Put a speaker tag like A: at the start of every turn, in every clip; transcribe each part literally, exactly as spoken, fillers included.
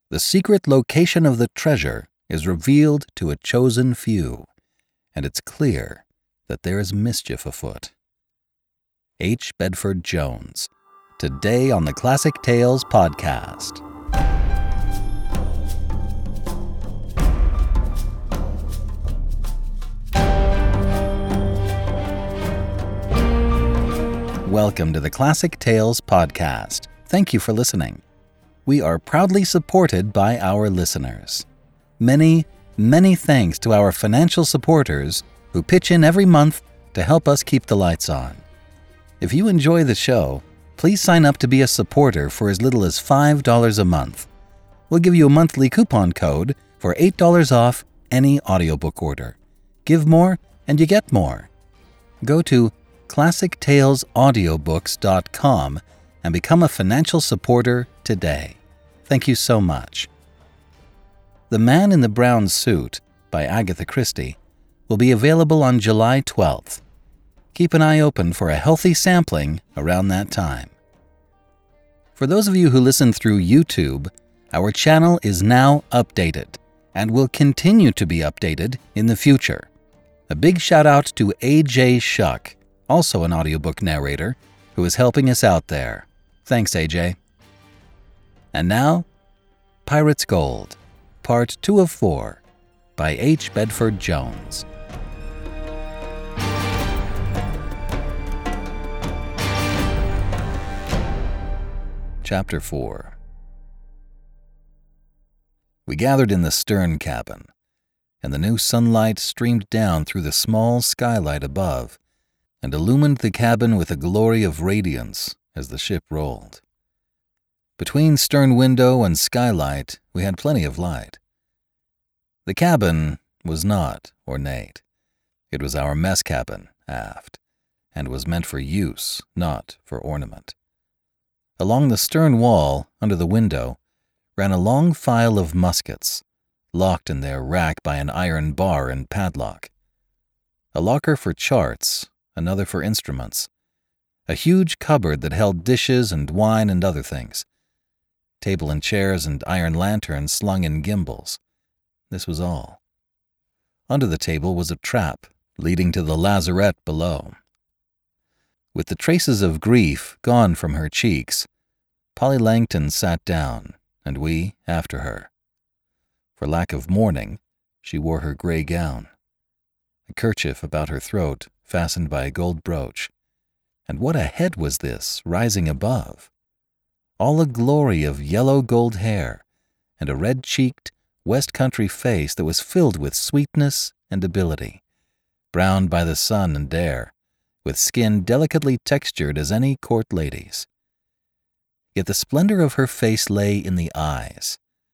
A: The secret location of the treasure is revealed to a chosen few, and it's clear that there is mischief afoot. H. Bedford Jones, today on the Classic Tales podcast. Welcome to the Classic Tales podcast. Thank you for listening. We are proudly supported by our listeners. Many, many thanks to our financial supporters who pitch in every month to help us keep the lights on. If you enjoy the show, please sign up to be a supporter for as little as five dollars a month. We'll give you a monthly coupon code for eight dollars off any audiobook order. Give more and you get more. Go to classic tales audiobooks dot com and become a financial supporter today. Thank you so much. The Man in the Brown Suit by Agatha Christie will be available on July twelfth. Keep an eye open for a healthy sampling around that time. For those of you who listen through YouTube, our channel is now updated and will continue to be updated in the future. A big shout out to A J Shuck, also an audiobook narrator, who is helping us out there. Thanks, A J. And now, Pirate's Gold, Part two of four, by H. Bedford Jones. Chapter four. We gathered in the stern cabin, and the new sunlight streamed down through the small skylight above and illumined the cabin with a glory of radiance as the ship rolled. Between stern window and skylight, we had plenty of light. The cabin was not ornate. It was our mess cabin, aft, and was meant for use, not for ornament. Along the stern wall, under the window, ran a long file of muskets, locked in their rack by an iron bar and padlock. A locker for charts, another for instruments, a huge cupboard that held dishes and wine and other things, table and chairs and iron lanterns slung in gimbals. This was all. Under the table was a trap leading to the lazarette below. With the traces of grief gone from her cheeks, Polly Langton sat down, and we after her. For lack of mourning, she wore her gray gown, a kerchief about her throat fastened by a gold brooch. And what a head was this, rising above! All a glory of yellow gold hair, and a red-cheeked, west-country face that was filled with sweetness and ability, browned by the sun and air, with skin delicately textured as any court lady's. Yet the splendor of her face lay in the eyes.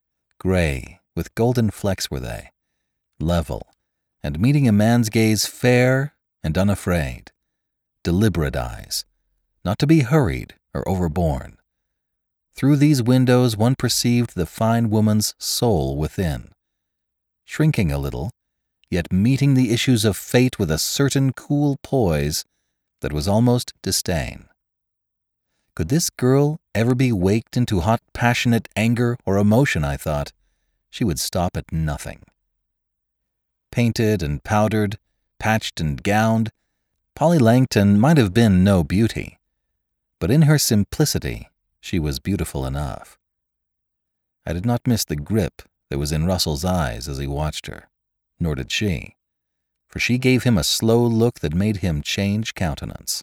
A: Gray, with golden flecks were they, level, and meeting a man's gaze fair and unafraid. Deliberate eyes, not to be hurried or overborne. Through these windows one perceived the fine woman's soul within, shrinking a little, yet meeting the issues of fate with a certain cool poise that was almost disdain. Could this girl ever be waked into hot passionate anger or emotion, I thought, she would stop at nothing. Painted and powdered, patched and gowned, Polly Langton might have been no beauty, but in her simplicity she was beautiful enough. I did not miss the grip that was in Russell's eyes as he watched her, nor did she, for she gave him a slow look that made him change countenance.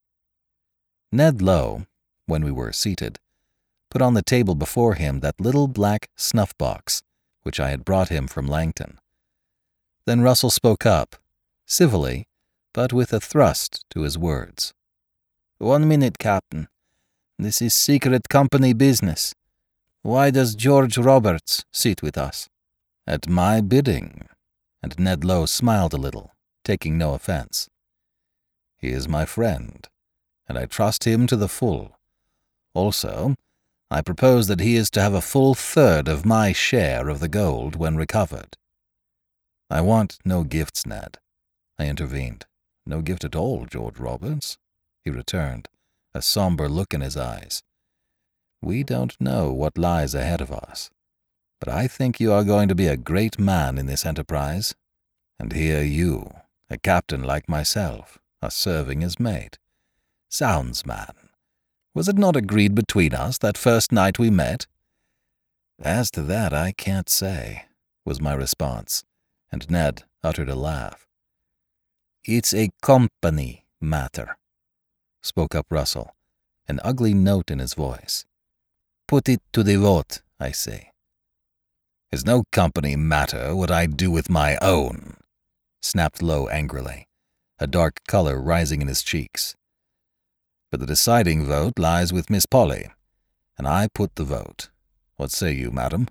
A: Ned Lowe, when we were seated, put on the table before him that little black snuff-box which I had brought him from Langton. Then Russell spoke up, civilly, but with a thrust to his words. "One minute, Captain. This is secret company business. Why does George Roberts sit with us?" "At my bidding," and Ned Lowe smiled a little, taking no offense. "He is my friend, and I trust him to the full. Also, I propose that he is to have a full third of my share of the gold when recovered." "I want no gifts, Ned," I intervened. "No gift at all, George Roberts," he returned, a somber look in his eyes. "We don't know what lies ahead of us. But I think you are going to be a great man in this enterprise, and here you, a captain like myself, are serving as mate. Sounds, man. Was it not agreed between us that first night we met?" "As to that, I can't say," was my response, and Ned uttered a laugh. "It's a company matter," spoke up Russell, an ugly note in his voice. "Put it to the vote, I say." "It's no company matter what I do with my own," snapped Lowe angrily, a dark color rising in his cheeks. "But the deciding vote lies with Miss Polly, and I put the vote. What say you, madam?"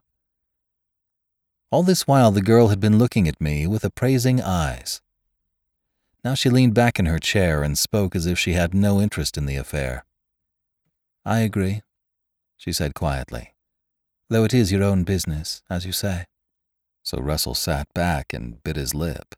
A: All this while the girl had been looking at me with appraising eyes. Now she leaned back in her chair and spoke as if she had no interest in the affair. "I agree," she said quietly, "though it is your own business, as you say." So Russell sat back and bit his lip.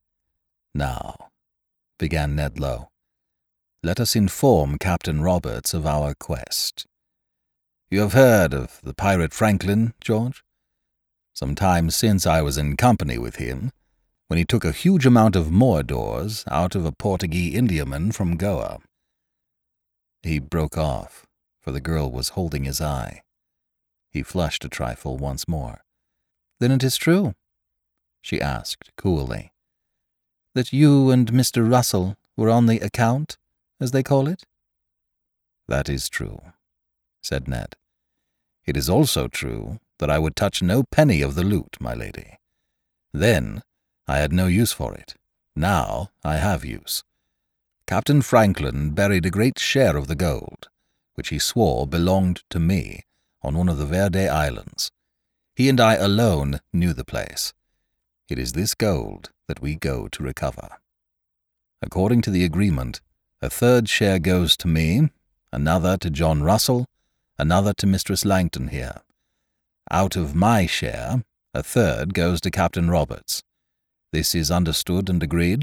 A: "Now," began Ned Lowe, "let us inform Captain Roberts of our quest. You have heard of the pirate Franklin, George? Some time since I was in company with him, when he took a huge amount of moidores out of a Portuguese Indiaman from Goa." He broke off, for the girl was holding his eye. He flushed a trifle once more. "Then it is true," she asked coolly, "that you and Mister Russell were on the account, as they call it?" "That is true," said Ned. "It is also true that I would touch no penny of the loot, my lady. Then I had no use for it. Now I have use. Captain Franklin buried a great share of the gold, which he swore belonged to me, on one of the Verde Islands. He and I alone knew the place. It is this gold that we go to recover. According to the agreement, a third share goes to me, another to John Russell, another to Mistress Langton here. Out of my share, a third goes to Captain Roberts. This is understood and agreed?"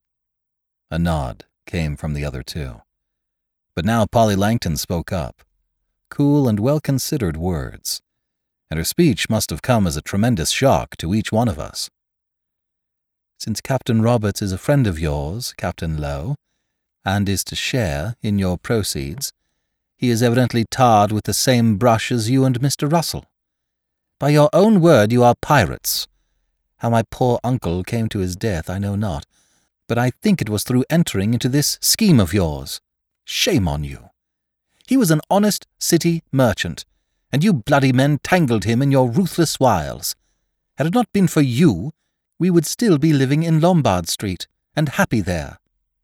A: A nod came from the other two. But now Polly Langton spoke up. Cool and well-considered words, and her speech must have come as a tremendous shock to each one of us. "Since Captain Roberts is a friend of yours, Captain Lowe, and is to share in your proceeds, he is evidently tarred with the same brush as you and Mister Russell. By your own word, you are pirates. How my poor uncle came to his death I know not, but I think it was through entering into this scheme of yours. Shame on you. He was an honest city merchant, and you bloody men tangled him in your ruthless wiles. Had it not been for you, we would still be living in Lombard Street, and happy there."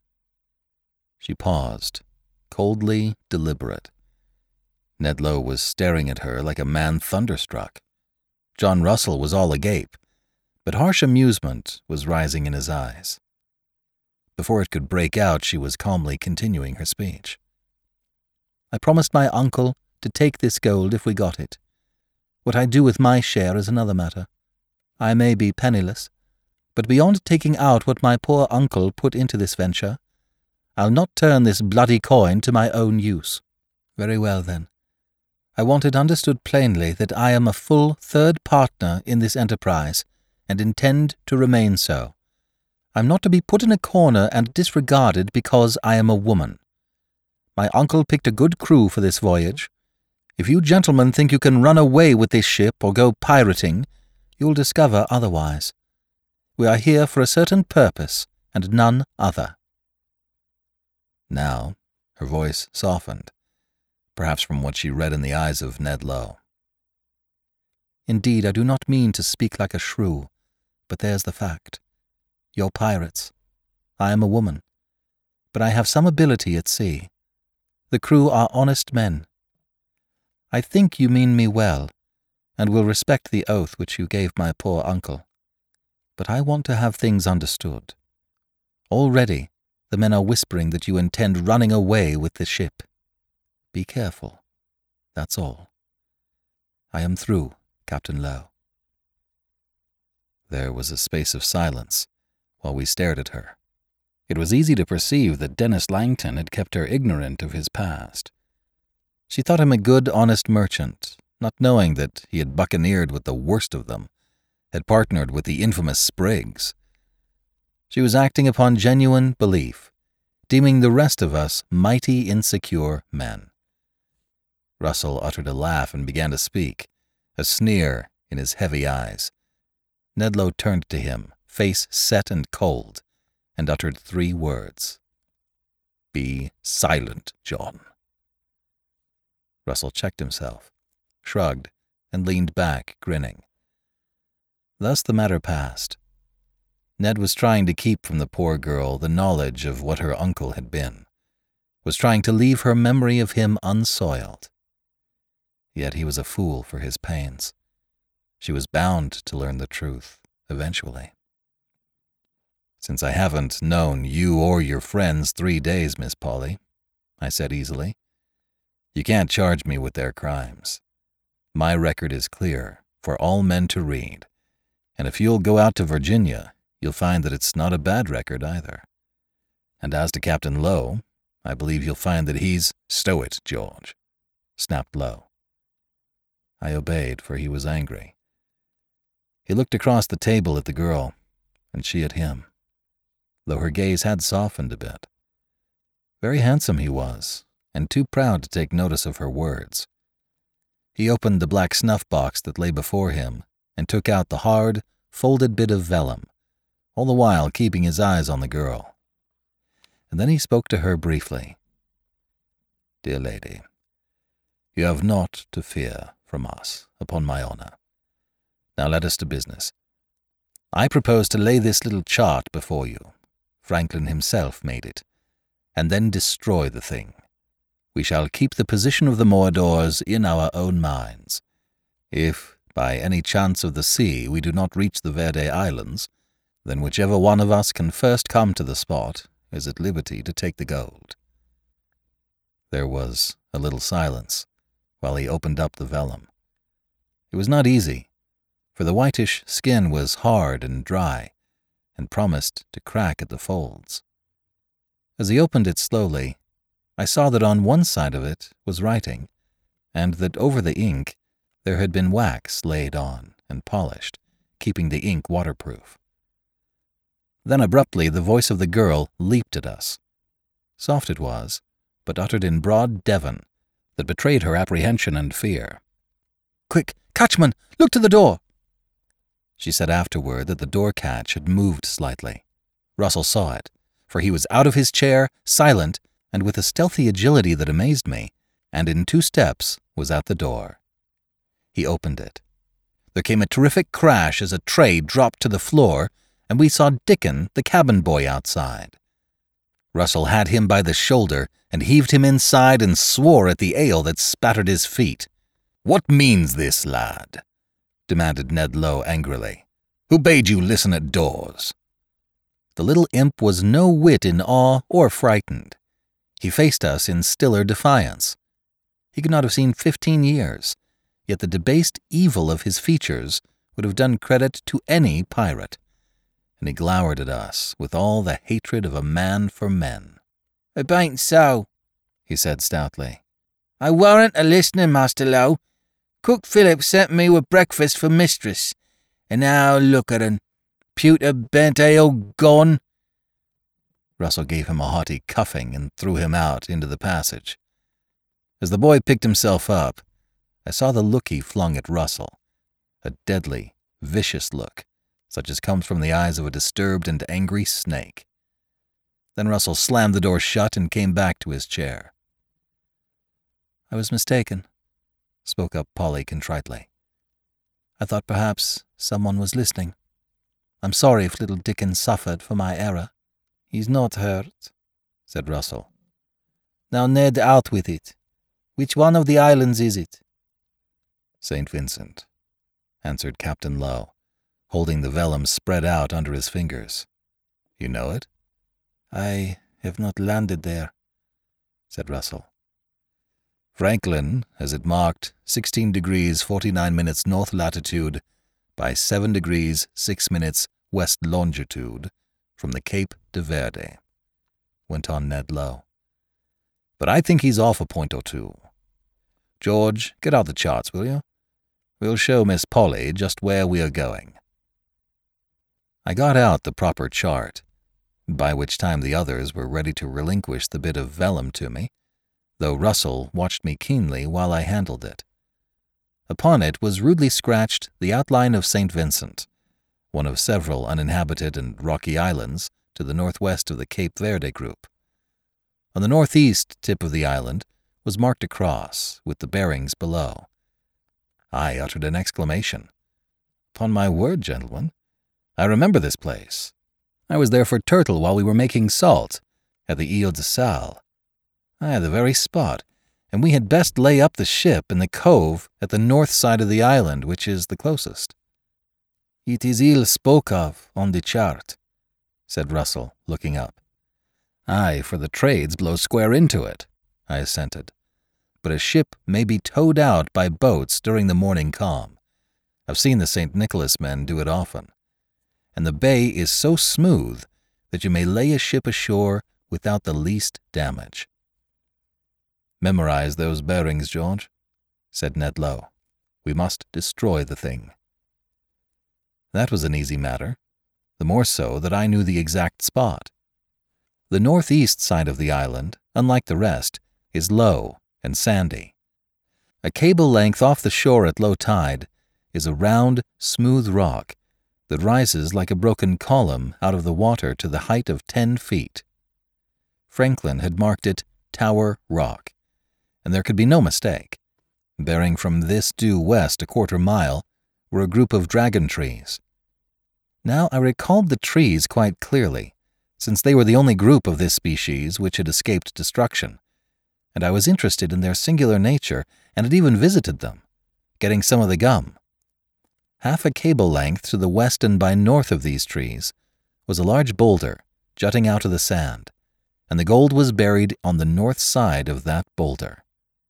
A: She paused, coldly deliberate. Ned Lowe was staring at her like a man thunderstruck. John Russell was all agape, but harsh amusement was rising in his eyes. Before it could break out, she was calmly continuing her speech. "I promised my uncle to take this gold if we got it. What I do with my share is another matter. I may be penniless, but beyond taking out what my poor uncle put into this venture, I'll not turn this bloody coin to my own use. Very well, then. I want it understood plainly that I am a full third partner in this enterprise, and intend to remain so. I'm not to be put in a corner and disregarded because I am a woman. My uncle picked a good crew for this voyage. If you gentlemen think you can run away with this ship or go pirating, you'll discover otherwise. We are here for a certain purpose, and none other." Now her voice softened, perhaps from what she read in the eyes of Ned Lowe. "Indeed, I do not mean to speak like a shrew, but there's the fact. You're pirates. I am a woman, but I have some ability at sea. The crew are honest men. I think you mean me well, and will respect the oath which you gave my poor uncle. But I want to have things understood. Already the men are whispering that you intend running away with the ship. Be careful. That's all. I am through, Captain Lowe." There was a space of silence while we stared at her. It was easy to perceive that Dennis Langton had kept her ignorant of his past. She thought him a good, honest merchant, not knowing that he had buccaneered with the worst of them, had partnered with the infamous Spriggs. She was acting upon genuine belief, deeming the rest of us mighty insecure men. Russell uttered a laugh and began to speak, a sneer in his heavy eyes. Nedlow turned to him, face set and cold, and uttered three words. "Be silent, John." Russell checked himself, shrugged, and leaned back, grinning. Thus the matter passed. Ned was trying to keep from the poor girl the knowledge of what her uncle had been, was trying to leave her memory of him unsoiled. Yet he was a fool for his pains. She was bound to learn the truth, eventually. "Since I haven't known you or your friends three days, Miss Polly," I said easily, "you can't charge me with their crimes. My record is clear, for all men to read, and if you'll go out to Virginia, you'll find that it's not a bad record either. And as to Captain Lowe, I believe you'll find that he's—" "Stow it, George," snapped Lowe. I obeyed, for he was angry. He looked across the table at the girl, and she at him, though her gaze had softened a bit. Very handsome he was, and too proud to take notice of her words. He opened the black snuff box that lay before him and took out the hard, folded bit of vellum, all the while keeping his eyes on the girl. And then he spoke to her briefly. "Dear lady, you have naught to fear from us, upon my honor. Now let us to business. I propose to lay this little chart before you. Franklin himself made it, and then destroy the thing. We shall keep the position of the Moradors in our own minds. If, by any chance of the sea, we do not reach the Verde Islands, then whichever one of us can first come to the spot is at liberty to take the gold." There was a little silence while he opened up the vellum. It was not easy, for the whitish skin was hard and dry, and promised to crack at the folds. As he opened it slowly, I saw that on one side of it was writing, and that over the ink there had been wax laid on and polished, keeping the ink waterproof. Then abruptly the voice of the girl leaped at us. Soft it was, but uttered in broad Devon, that betrayed her apprehension and fear. "Quick, catchman, look to the door!" She said afterward that the door catch had moved slightly. Russell saw it, for he was out of his chair, silent, and with a stealthy agility that amazed me, and in two steps was at the door. He opened it. There came a terrific crash as a tray dropped to the floor, and we saw Dickon, the cabin boy, outside. Russell had him by the shoulder and heaved him inside and swore at the ale that spattered his feet. "What means this, lad?" demanded Ned Lowe angrily. "Who bade you listen at doors?" The little imp was no whit in awe or frightened. He faced us in stiller defiance. He could not have seen fifteen years, yet the debased evil of his features would have done credit to any pirate, and he glowered at us with all the hatred of a man for men. "It bain't so," he said stoutly. "I warn't a listening, Master Lowe. Cook Philip sent me with breakfast for mistress, and now look at un. Pewter bent ale gone." Russell gave him a haughty cuffing and threw him out into the passage. As the boy picked himself up, I saw the look he flung at Russell, a deadly, vicious look, such as comes from the eyes of a disturbed and angry snake. Then Russell slammed the door shut and came back to his chair. "I was mistaken," spoke up Polly contritely. "I thought perhaps someone was listening. I'm sorry if little Dickon suffered for my error." "He's not hurt," said Russell. "Now, Ned, out with it. Which one of the islands is it?" "Saint Vincent," answered Captain Lowe, holding the vellum spread out under his fingers. "You know it?" "I have not landed there," said Russell. "Franklin has it marked sixteen degrees forty-nine minutes north latitude by seven degrees six minutes west longitude from the Cape de Verde," went on Ned Lowe. "But I think he's off a point or two. George, get out the charts, will you, We'll show Miss Polly just where we are going." I got out the proper chart, by which time the others were ready to relinquish the bit of vellum to me, though Russell watched me keenly while I handled it. Upon it was rudely scratched the outline of Saint Vincent, one of several uninhabited and rocky islands to the northwest of the Cape Verde group. On the northeast tip of the island was marked a cross, with the bearings below. I uttered an exclamation. "Upon my word, gentlemen, I remember this place. I was there for turtle while we were making salt, at the Ile de Sal. Aye, the very spot, and we had best lay up the ship in the cove at the north side of the island, which is the closest." "It is ill spoke of on the chart," said Russell, looking up. "Aye, for the trades blow square into it," I assented. "But a ship may be towed out by boats during the morning calm. I've seen the Saint Nicholas men do it often. And the bay is so smooth that you may lay a ship ashore without the least damage." "Memorize those bearings, George," said Ned Lowe. "We must destroy the thing." That was an easy matter, the more so that I knew the exact spot. The northeast side of the island, unlike the rest, is low and sandy. A cable length off the shore at low tide is a round, smooth rock that rises like a broken column out of the water to the height of ten feet. Franklin had marked it Tower Rock, and there could be no mistake. Bearing from this due west a quarter mile were a group of dragon trees. Now I recalled the trees quite clearly, since they were the only group of this species which had escaped destruction, and I was interested in their singular nature and had even visited them, getting some of the gum. Half a cable length to the west and by north of these trees was a large boulder jutting out of the sand, and the gold was buried on the north side of that boulder.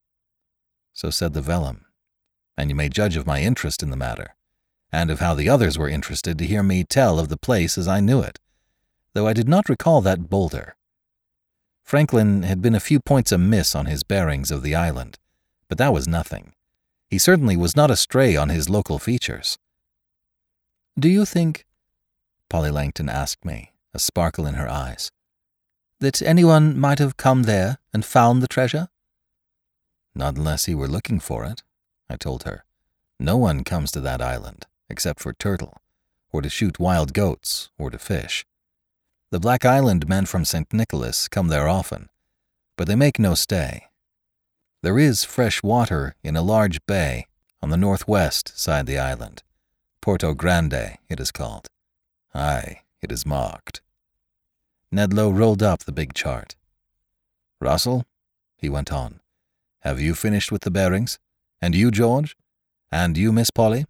A: So said the vellum, and you may judge of my interest in the matter, and of how the others were interested to hear me tell of the place as I knew it, though I did not recall that boulder. Franklin had been a few points amiss on his bearings of the island, but that was nothing. He certainly was not astray on his local features. "Do you think," Polly Langton asked me, a sparkle in her eyes, "that anyone might have come there and found the treasure?" "Not unless he were looking for it," I told her. "No one comes to that island, except for turtle, or to shoot wild goats, or to fish. The Black Island men from Saint Nicholas come there often, but they make no stay. There is fresh water in a large bay on the northwest side the island. Porto Grande, it is called. Aye, it is marked." Ned Lowe rolled up the big chart. "Russell," he went on, "have you finished with the bearings? And you, George? And you, Miss Polly?"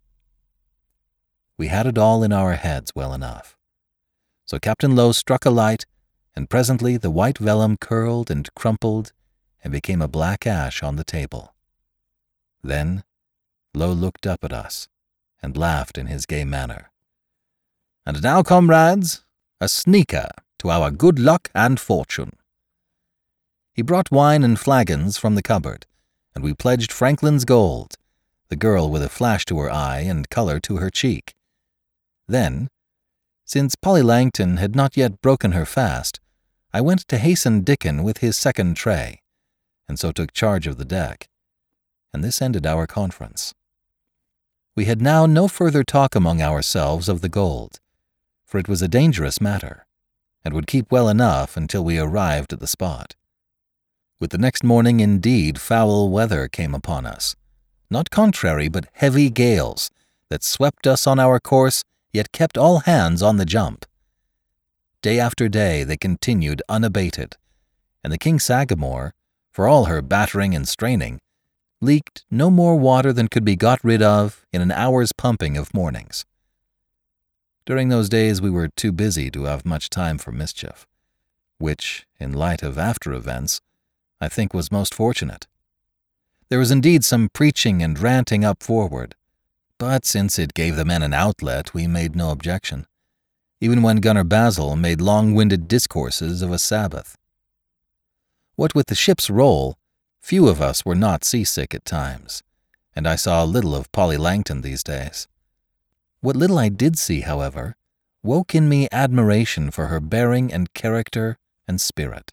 A: We had it all in our heads well enough. So Captain Lowe struck a light, and presently the white vellum curled and crumpled and became a black ash on the table. Then Lowe looked up at us and laughed in his gay manner. "And now, comrades, a sneaker to our good luck and fortune." He brought wine and flagons from the cupboard, and we pledged Franklin's gold, the girl with a flash to her eye and color to her cheek. Then, since Polly Langton had not yet broken her fast, I went to hasten Dickon with his second tray, and so took charge of the deck, and this ended our conference. We had now no further talk among ourselves of the gold, for it was a dangerous matter, and would keep well enough until we arrived at the spot. With the next morning, indeed, foul weather came upon us, not contrary but heavy gales that swept us on our course, yet kept all hands on the jump. Day after day they continued unabated, and the King Sagamore, for all her battering and straining, leaked no more water than could be got rid of in an hour's pumping of mornings. During those days we were too busy to have much time for mischief, which, in light of after events, I think was most fortunate. There was indeed some preaching and ranting up forward, but since it gave the men an outlet, we made no objection, even when Gunner Basil made long-winded discourses of a Sabbath. What with the ship's roll, few of us were not seasick at times, and I saw little of Polly Langton these days. What little I did see, however, woke in me admiration for her bearing and character and spirit.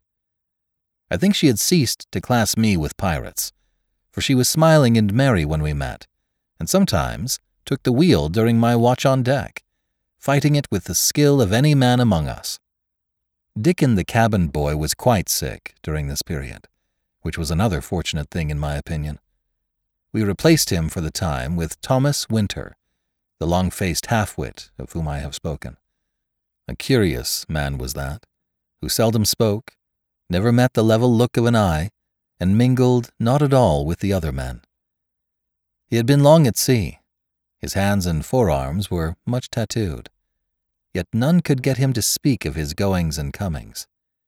A: I think she had ceased to class me with pirates, for she was smiling and merry when we met, and sometimes took the wheel during my watch on deck, fighting it with the skill of any man among us. Dickon the cabin boy was quite sick during this period, which was another fortunate thing in my opinion. We replaced him for the time with Thomas Winter, the long-faced half-wit of whom I have spoken. A curious man was that, who seldom spoke, never met the level look of an eye, and mingled not at all with the other men. He had been long at sea. His hands and forearms were much tattooed, yet none could get him to speak of his goings and comings.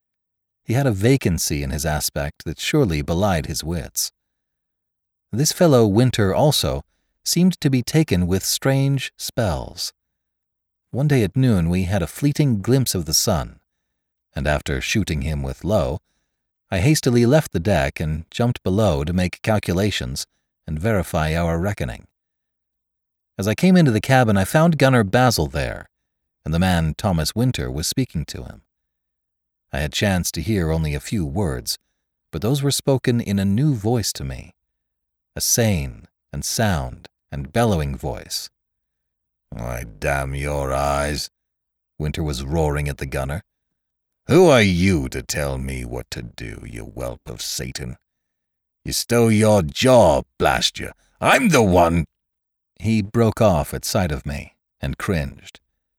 A: He had a vacancy in his aspect that surely belied his wits. This fellow Winter also seemed to be taken with strange spells. One day at noon we had a fleeting glimpse of the sun, and after shooting him with low, I hastily left the deck and jumped below to make calculations and verify our reckoning. As I came into the cabin, I found Gunner Basil there, and the man Thomas Winter was speaking to him. I had chanced to hear only a few words, but those were spoken in a new voice to me, a sane and sound and bellowing voice.
B: "Why, damn your eyes," Winter was roaring at the gunner. "Who are you to tell me what to do, you whelp of Satan? You stole your jaw, blast you. I'm the one—"
A: He broke off at sight of me and cringed.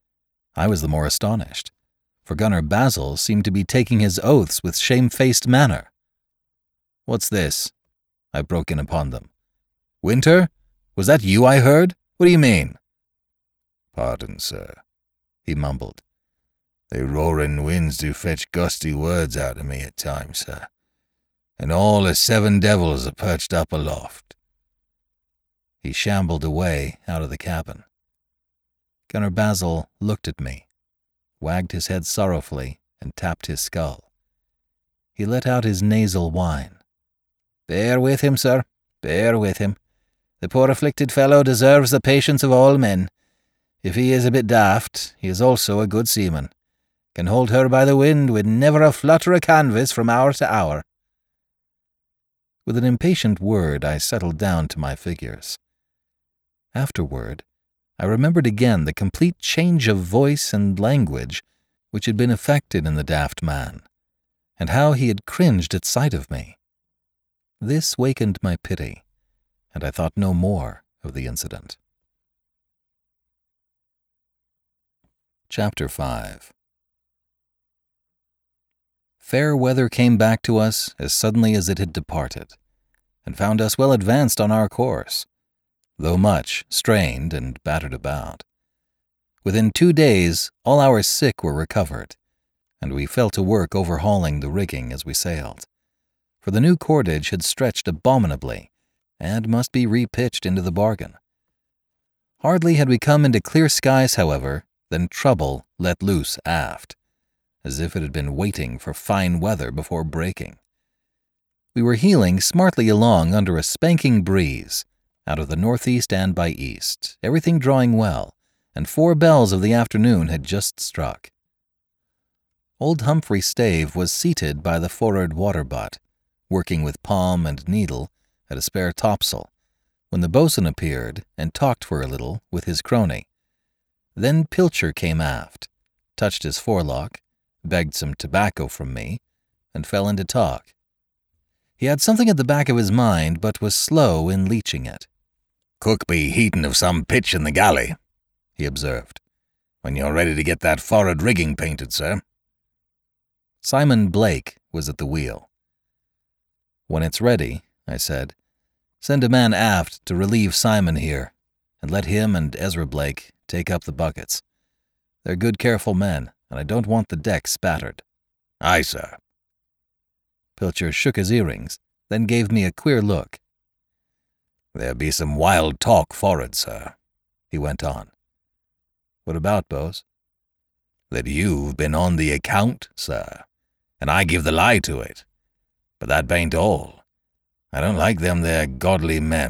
A: I was the more astonished, for Gunner Basil seemed to be taking his oaths with shamefaced manner. "What's this?" I broke in upon them. "Winter? Was that you I heard? What do you mean?"
B: "Pardon, sir," he mumbled. "The roaring winds do fetch gusty words out of me at times, sir, and all the seven devils are perched up aloft."
A: He shambled away out of the cabin. Gunner Basil looked at me, wagged his head sorrowfully, and tapped his skull. He let out his nasal whine. "Bear with him, sir, bear with him. The poor afflicted fellow deserves the patience of all men. If he is a bit daft, he is also a good seaman. Can hold her by the wind with never a flutter of canvas from hour to hour." With an impatient word, I settled down to my figures. Afterward, I remembered again the complete change of voice and language which had been effected in the daft man, and how he had cringed at sight of me. This wakened my pity, and I thought no more of the incident. Chapter five. Fair weather came back to us as suddenly as it had departed, and found us well advanced on our course, though much strained and battered about. Within two days all our sick were recovered, and we fell to work overhauling the rigging as we sailed, for the new cordage had stretched abominably, and must be repitched into the bargain. Hardly had we come into clear skies, however, than trouble let loose aft, as if it had been waiting for fine weather before breaking. We were heeling smartly along under a spanking breeze, out of the northeast and by east, everything drawing well, and four bells of the afternoon had just struck. Old Humphrey Stave was seated by the for'ard water-butt, working with palm and needle at a spare topsail, when the boatswain appeared and talked for a little with his crony. Then Pilcher came aft, touched his forelock, begged some tobacco from me, and fell into talk. He had something at the back of his mind, but was slow in leaching it.
B: "Cook be heating of some pitch in the galley," he observed, "when you're ready to get that for'ard rigging painted, sir."
A: Simon Blake was at the wheel. "When it's ready," I said, "send a man aft to relieve Simon here, and let him and Ezra Blake take up the buckets. They're good, careful men, and I don't want the deck spattered."
B: "Aye, sir."
A: Pilcher shook his earrings, then gave me a queer look.
B: "There be some wild talk for'ard, sir," he went on.
A: "What about, Bose?"
B: "That you've been on the account, sir, and I give the lie to it. But that bain't all. I don't like them there godly men,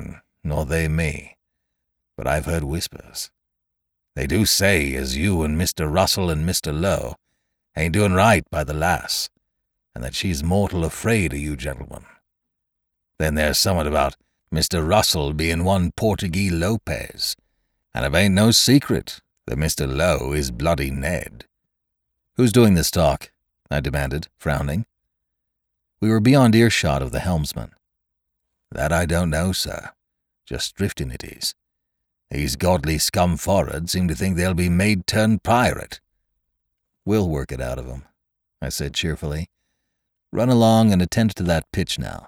B: nor they me, but I've heard whispers. They do say as you and Mister Russell and Mister Lowe ain't doing right by the lass, and that she's mortal afraid of you gentlemen. Then there's somewhat about Mister Russell being one Portuguese Lopez, and it ain't no secret that Mister Lowe is bloody Ned."
A: "Who's doing this talk?" I demanded, frowning. We were beyond earshot of the helmsman.
B: "That I don't know, sir. Just drifting it is. These godly scum for'ard seem to think they'll be made turned pirate."
A: "We'll work it out of 'em," I said cheerfully. "Run along and attend to that pitch now."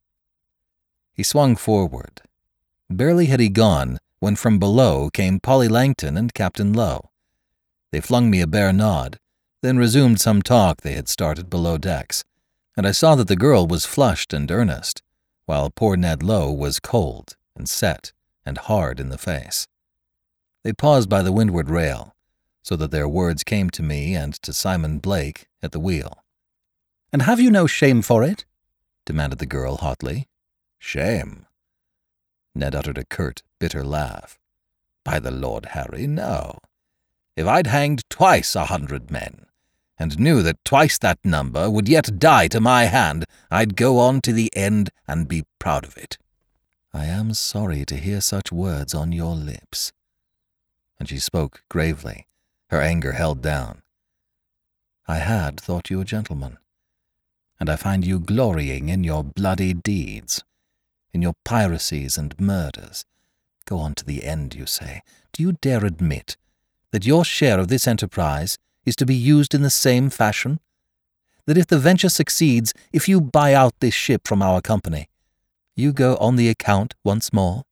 A: He swung forward. Barely had he gone when from below came Polly Langton and Captain Lowe. They flung me a bare nod, then resumed some talk they had started below decks, and I saw that the girl was flushed and earnest, while poor Ned Lowe was cold and set and hard in the face. They paused by the windward rail, so that their words came to me and to Simon Blake at the wheel. "And have you no shame for it?" demanded the girl hotly.
B: "Shame?"
A: Ned uttered a curt, bitter laugh.
B: "By the Lord Harry, no. If I'd hanged twice a hundred men, and knew that twice that number would yet die to my hand, I'd go on to the end and be proud of it."
A: "I am sorry to hear such words on your lips." And she spoke gravely, her anger held down. "I had thought you a gentleman, and I find you glorying in your bloody deeds, in your piracies and murders. Go on to the end, you say. Do you dare admit that your share of this enterprise is to be used in the same fashion? That if the venture succeeds, if you buy out this ship from our company, you go on the account once more?"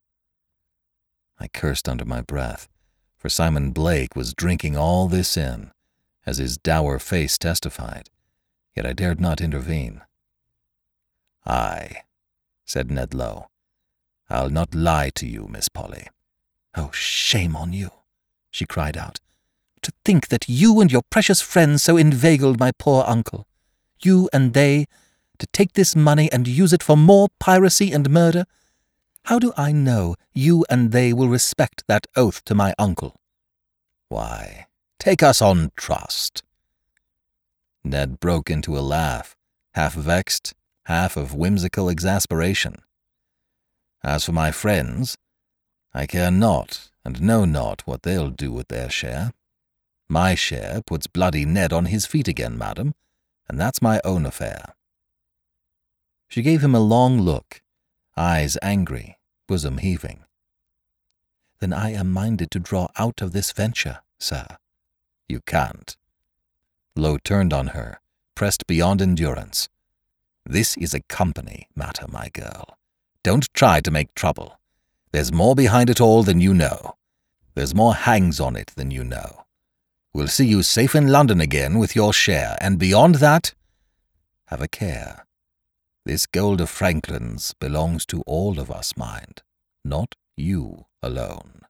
A: I cursed under my breath, for Simon Blake was drinking all this in, as his dour face testified, yet I dared not intervene.
B: "Aye," said Ned Lowe. "I'll not lie to you, Miss Polly."
A: "Oh, shame on you," she cried out. "To think that you and your precious friends so inveigled my poor uncle. You and they, to take this money and use it for more piracy and murder. How do I know you and they will respect that oath to my uncle?"
B: "Why, take us on trust."
A: Ned broke into a laugh, half vexed, half of whimsical exasperation.
B: "As for my friends, I care not and know not what they'll do with their share. My share puts bloody Ned on his feet again, madam, and that's my own affair."
A: She gave him a long look, eyes angry, bosom heaving. "Then I am minded to draw out of this venture, sir."
B: "You can't."
A: Lowe turned on her, pressed beyond endurance.
B: "This is a company matter, my girl. Don't try to make trouble. There's more behind it all than you know. There's more hangs on it than you know. We'll see you safe in London again with your share, and beyond that, have a care. This gold of Franklin's belongs to all of us, mind, not you alone."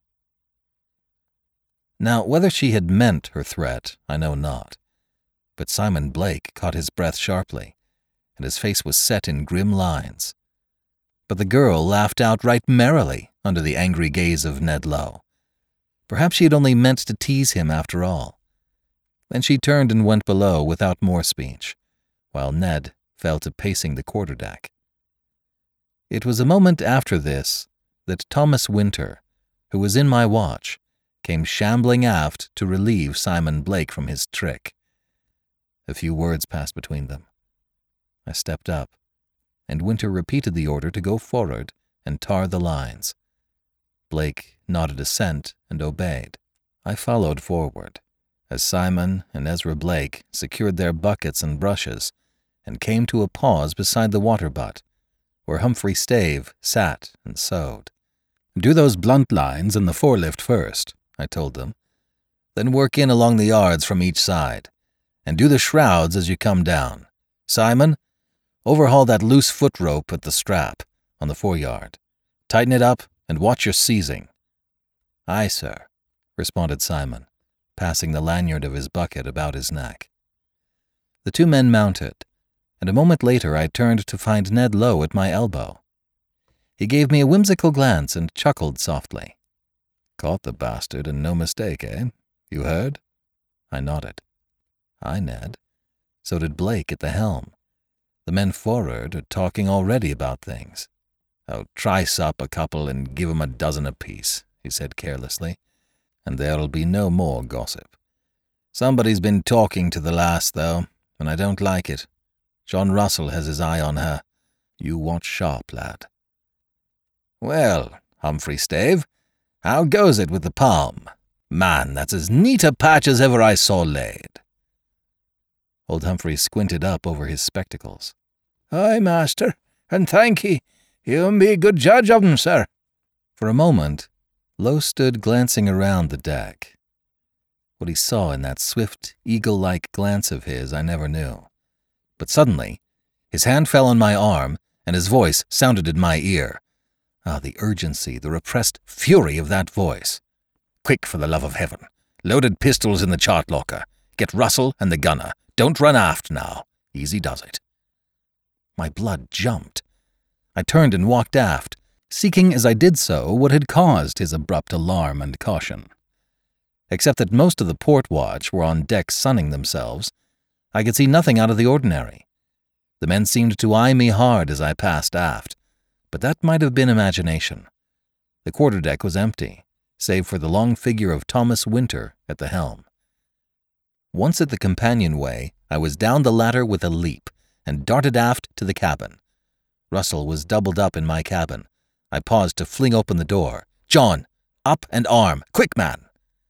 A: Now, whether she had meant her threat, I know not, but Simon Blake caught his breath sharply, and his face was set in grim lines. But the girl laughed outright merrily under the angry gaze of Ned Lowe. Perhaps she had only meant to tease him after all. Then she turned and went below without more speech, while Ned fell to pacing the quarterdeck. It was a moment after this that Thomas Winter, who was in my watch, came shambling aft to relieve Simon Blake from his trick. A few words passed between them. I stepped up, and Winter repeated the order to go forward and tar the lines. Blake nodded assent and obeyed. I followed forward, as Simon and Ezra Blake secured their buckets and brushes and came to a pause beside the water butt, where Humphrey Stave sat and sewed. "Do those blunt lines in the forelift first," I told them. "Then work in along the yards from each side, and do the shrouds as you come down. Simon, overhaul that loose foot rope at the strap on the foreyard. Tighten it up and watch your seizing." "Aye, sir," responded Simon, passing the lanyard of his bucket about his neck. The two men mounted, and a moment later I turned to find Ned Lowe at my elbow. He gave me a whimsical glance and chuckled softly. "Caught the bastard, and no mistake, eh? You heard?" I nodded. "Aye, Ned. So did Blake at the helm. The men for'ard are talking already about things." "I'll trice up a couple and give 'em a dozen apiece," he said carelessly, "and there'll be no more gossip. Somebody's been talking to the lass, though, and I don't like it. John Russell has his eye on her. You watch sharp, lad." "Well, Humphrey Stave, how goes it with the palm? Man, that's as neat a patch as ever I saw laid." Old Humphrey squinted up over his spectacles. "Aye, master, and thank ye. You be a good judge of 'em, sir." For a moment, Lowe stood glancing around the deck. What he saw in that swift, eagle-like glance of his I never knew. But suddenly, his hand fell on my arm, and his voice sounded in my ear. Ah, the urgency, the repressed fury of that voice. "Quick, for the love of heaven. Loaded pistols in the chart locker. Get Russell and the gunner. Don't run aft now. Easy does it." My blood jumped. I turned and walked aft, seeking as I did so what had caused his abrupt alarm and caution. Except that most of the port watch were on deck sunning themselves, I could see nothing out of the ordinary. The men seemed to eye me hard as I passed aft, but that might have been imagination. The quarterdeck was empty, save for the long figure of Thomas Winter at the helm. Once at the companionway, I was down the ladder with a leap and darted aft to the cabin. Russell was doubled up in my cabin. I paused to fling open the door. "John, up and arm! Quick, man!"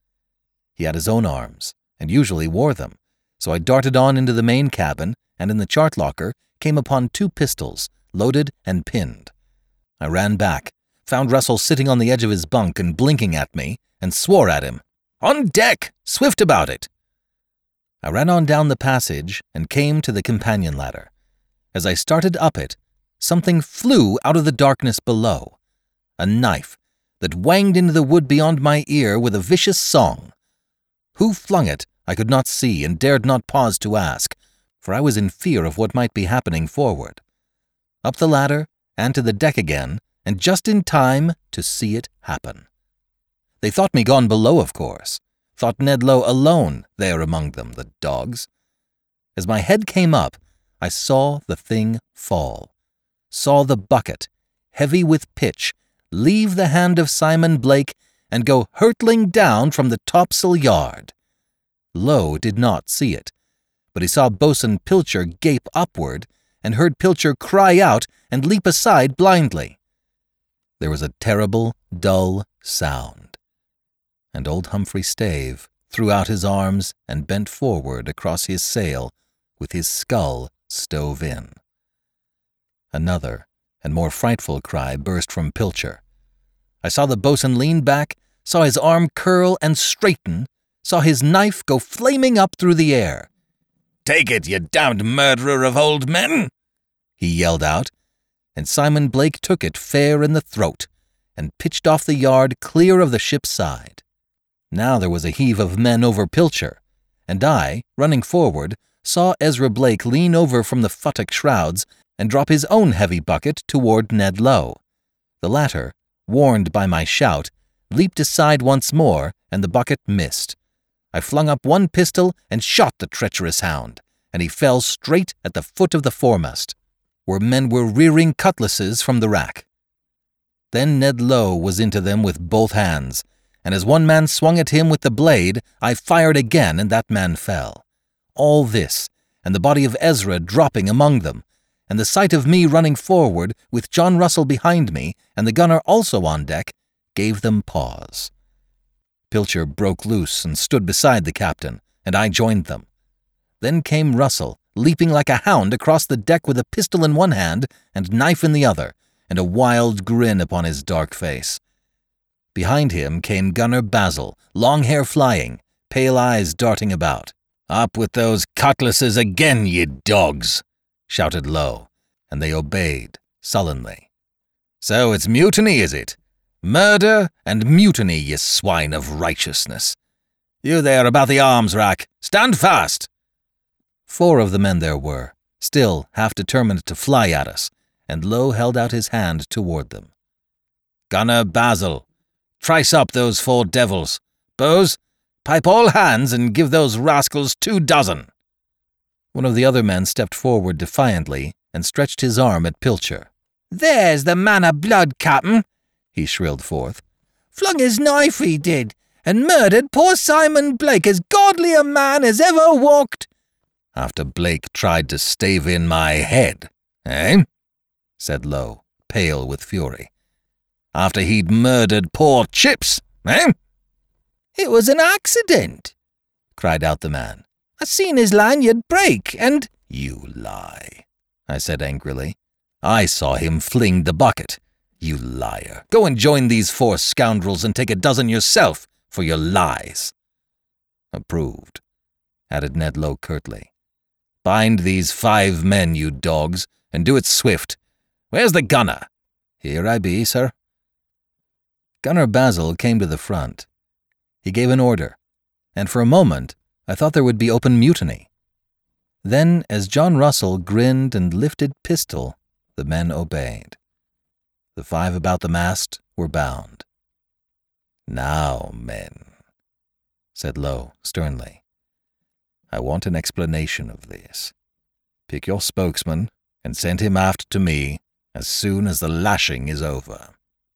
A: He had his own arms, and usually wore them, so I darted on into the main cabin, and in the chart locker came upon two pistols, loaded and pinned. I ran back, found Russell sitting on the edge of his bunk and blinking at me, and swore at him. "On deck! Swift about it!" I ran on down the passage and came to the companion ladder. As I started up it, something flew out of the darkness below. A knife that whanged into the wood beyond my ear with a vicious song. Who flung it I could not see and dared not pause to ask, for I was in fear of what might be happening forward. Up the ladder and to the deck again, and just in time to see it happen. They thought me gone below, of course. Thought Ned Lowe alone there among them, the dogs. As my head came up, I saw the thing fall. Saw the bucket, heavy with pitch, leave the hand of Simon Blake and go hurtling down from the topsail yard. Lowe did not see it, but he saw Boatswain Pilcher gape upward and heard Pilcher cry out and leap aside blindly. There was a terrible, dull sound, and old Humphrey Stave threw out his arms and bent forward across his sail with his skull stove in. Another and more frightful cry burst from Pilcher. I saw the boatswain lean back, saw his arm curl and straighten, saw his knife go flaming up through the air. "Take it, you damned murderer of old men!" he yelled out, and Simon Blake took it fair in the throat and pitched off the yard clear of the ship's side. Now there was a heave of men over Pilcher, and I, running forward, saw Ezra Blake lean over from the futtock shrouds and drop his own heavy bucket toward Ned Lowe. The latter, warned by my shout, leaped aside once more, and the bucket missed. I flung up one pistol and shot the treacherous hound, and he fell straight at the foot of the foremast, where men were rearing cutlasses from the rack. Then Ned Lowe was into them with both hands, and as one man swung at him with the blade, I fired again, and that man fell. All this, and the body of Ezra dropping among them, and the sight of me running forward, with John Russell behind me, and the gunner also on deck, gave them pause. Pilcher broke loose and stood beside the captain, and I joined them. Then came Russell, leaping like a hound across the deck with a pistol in one hand and knife in the other, and a wild grin upon his dark face. Behind him came Gunner Basil, long hair flying, pale eyes darting about. "Up with those cutlasses again, ye dogs!" shouted Lowe, and they obeyed sullenly. "So it's mutiny, is it? Murder and mutiny, ye swine of righteousness! You there about the arms rack, stand fast!" Four of the men there were, still half determined to fly at us, and Lowe held out his hand toward them.
B: Gunner Basil, trice up those four devils. Bose, pipe all hands and give those rascals two dozen."
A: One of the other men stepped forward defiantly and stretched his arm at Pilcher.
C: "There's the man of blood, Captain,"
A: he shrilled forth.
C: "Flung his knife, he did, and murdered poor Simon Blake, as godly a man as ever walked."
B: "After Blake tried to stave in my head, eh?" said Lowe, pale with fury. "After he'd murdered poor Chips, eh?"
C: "It was an accident," cried out the man. "I seen his lanyard break, and—"
B: "You lie," I said angrily. "I saw him fling the bucket. You liar. Go and join these four scoundrels and take a dozen yourself for your lies." "Approved," added Ned Lowe curtly. "Bind these five men, you dogs, and do it swift. Where's the gunner?"
A: "Here I be, sir." Gunner Basil came to the front. He gave an order, and for a moment I thought there would be open mutiny. Then, as John Russell grinned and lifted pistol, the men obeyed. The five about the mast were bound.
B: "Now, men," said Lowe sternly, "I want an explanation of this. Pick your spokesman and send him aft to me as soon as the lashing is over."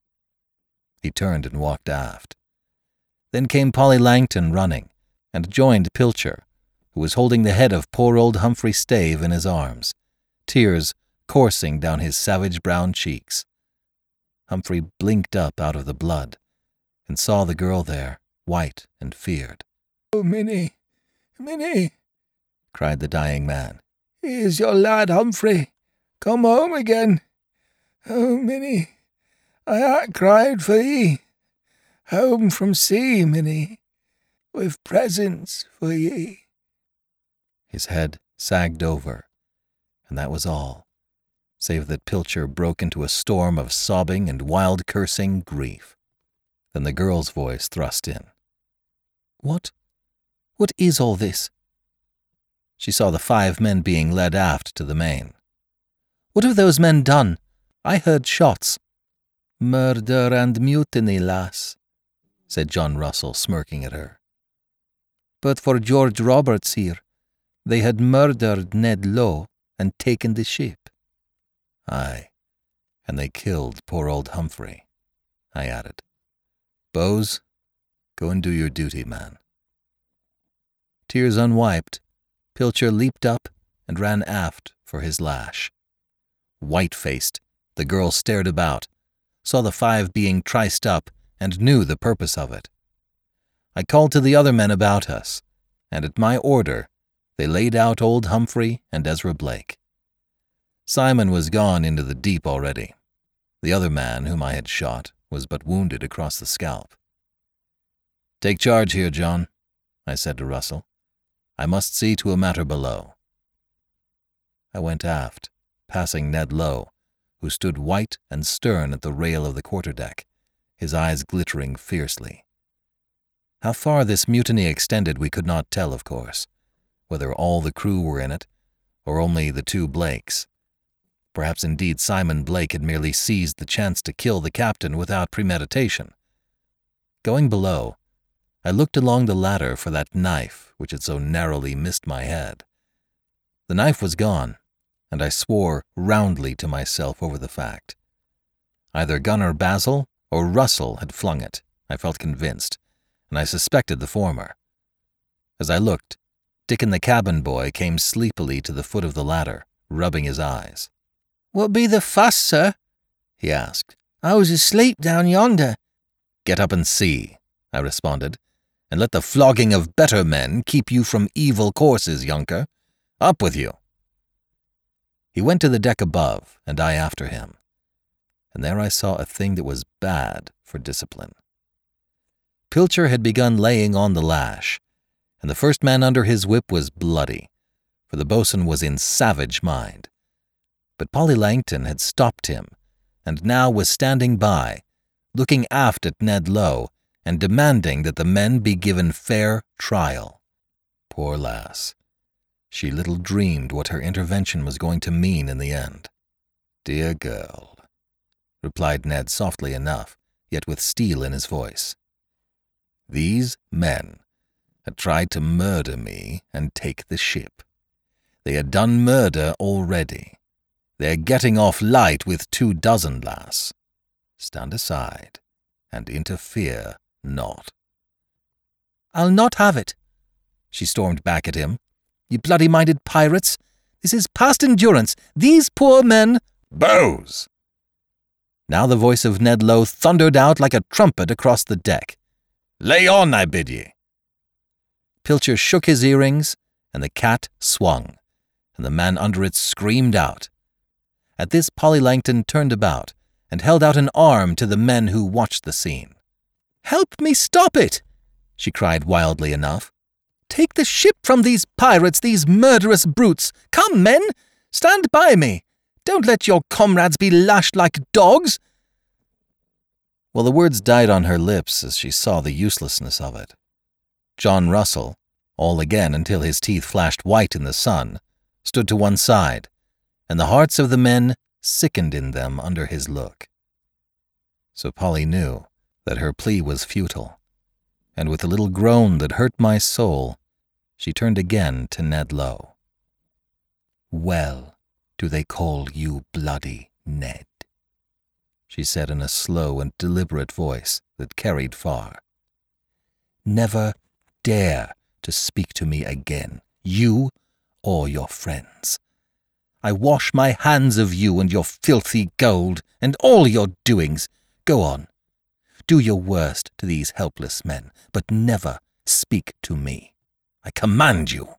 A: He turned and walked aft. Then came Polly Langton running, and joined Pilcher, who was holding the head of poor old Humphrey Stave in his arms, tears coursing down his savage brown cheeks. Humphrey blinked up out of the blood, and saw the girl there, white and feared.
D: "Oh, Minnie, Minnie,"
A: cried the dying man.
D: "Here's your lad Humphrey, come home again. Oh, Minnie, I ha' cried for ye. Home from sea, Minnie, with presents for ye."
A: His head sagged over, and that was all, save that Pilcher broke into a storm of sobbing and wild cursing grief. Then the girl's voice thrust in. "What? What is all this?" She saw the five men being led aft to the main. "What have those men done? I heard shots." "Murder and mutiny, lass," said John Russell, smirking at her. "But for George Roberts here, they had murdered Ned Lowe and taken the ship." "Aye, and they killed poor old Humphrey," I added. "Bose, go and do your duty, man." Tears unwiped, Pilcher leaped up and ran aft for his lash. White-faced, the girl stared about, saw the five being triced up, and knew the purpose of it. I called to the other men about us, and at my order, they laid out old Humphrey and Ezra Blake. Simon was gone into the deep already. The other man whom I had shot was but wounded across the scalp. "Take charge here, John," I said to Russell. "I must see to a matter below." I went aft, passing Ned Lowe, who stood white and stern at the rail of the quarterdeck, his eyes glittering fiercely. How far this mutiny extended we could not tell, of course, whether all the crew were in it, or only the two Blakes. Perhaps indeed Simon Blake had merely seized the chance to kill the captain without premeditation. Going below, I looked along the ladder for that knife which had so narrowly missed my head. The knife was gone, and I swore roundly to myself over the fact. Either Gunner Basil or Russell had flung it, I felt convinced, and I suspected the former. As I looked, Dickon the cabin boy came sleepily to the foot of the ladder, rubbing his eyes.
C: "What be the fuss, sir?" he asked. "I was asleep down yonder."
A: "Get up and see," I responded, "and let the flogging of better men keep you from evil courses, younker. Up with you." He went to the deck above, and I after him, and there I saw a thing that was bad for discipline. Pilcher had begun laying on the lash, and the first man under his whip was bloody, for the boatswain was in savage mind. But Polly Langton had stopped him, and now was standing by, looking aft at Ned Lowe, and demanding that the men be given fair trial. Poor lass. She little dreamed what her intervention was going to mean in the end. "Dear girl," replied Ned softly enough, yet with steel in his voice. These men had tried to murder me and take the ship. They had done murder already. They're getting off light with two dozen, lass. Stand aside and interfere not.
C: I'll not have it, she stormed back at him. You bloody-minded pirates! This is past endurance. These poor men—
B: Bowes!
A: Now the voice of Ned Low thundered out like a trumpet across the deck.
B: Lay on, I bid ye!
A: Pilcher shook his earrings, and the cat swung, and the man under it screamed out. At this Polly Langton turned about and held out an arm to the men who watched the scene.
C: "Help me stop it!" she cried wildly enough. "Take the ship from these pirates, these murderous brutes! Come, men! Stand by me! Don't let your comrades be lashed like dogs!"
A: Well, the words died on her lips as she saw the uselessness of it. John Russell, all again until his teeth flashed white in the sun, stood to one side, and the hearts of the men sickened in them under his look. So Polly knew that her plea was futile, and with a little groan that hurt my soul, she turned again to Ned Low. "Well do they call you bloody Ned," she said in a slow and deliberate voice that carried far. "Never dare to speak to me again, you or your friends. I wash my hands of you and your filthy gold and all your doings. Go on. Do your worst to these helpless men, but never speak to me. I command you."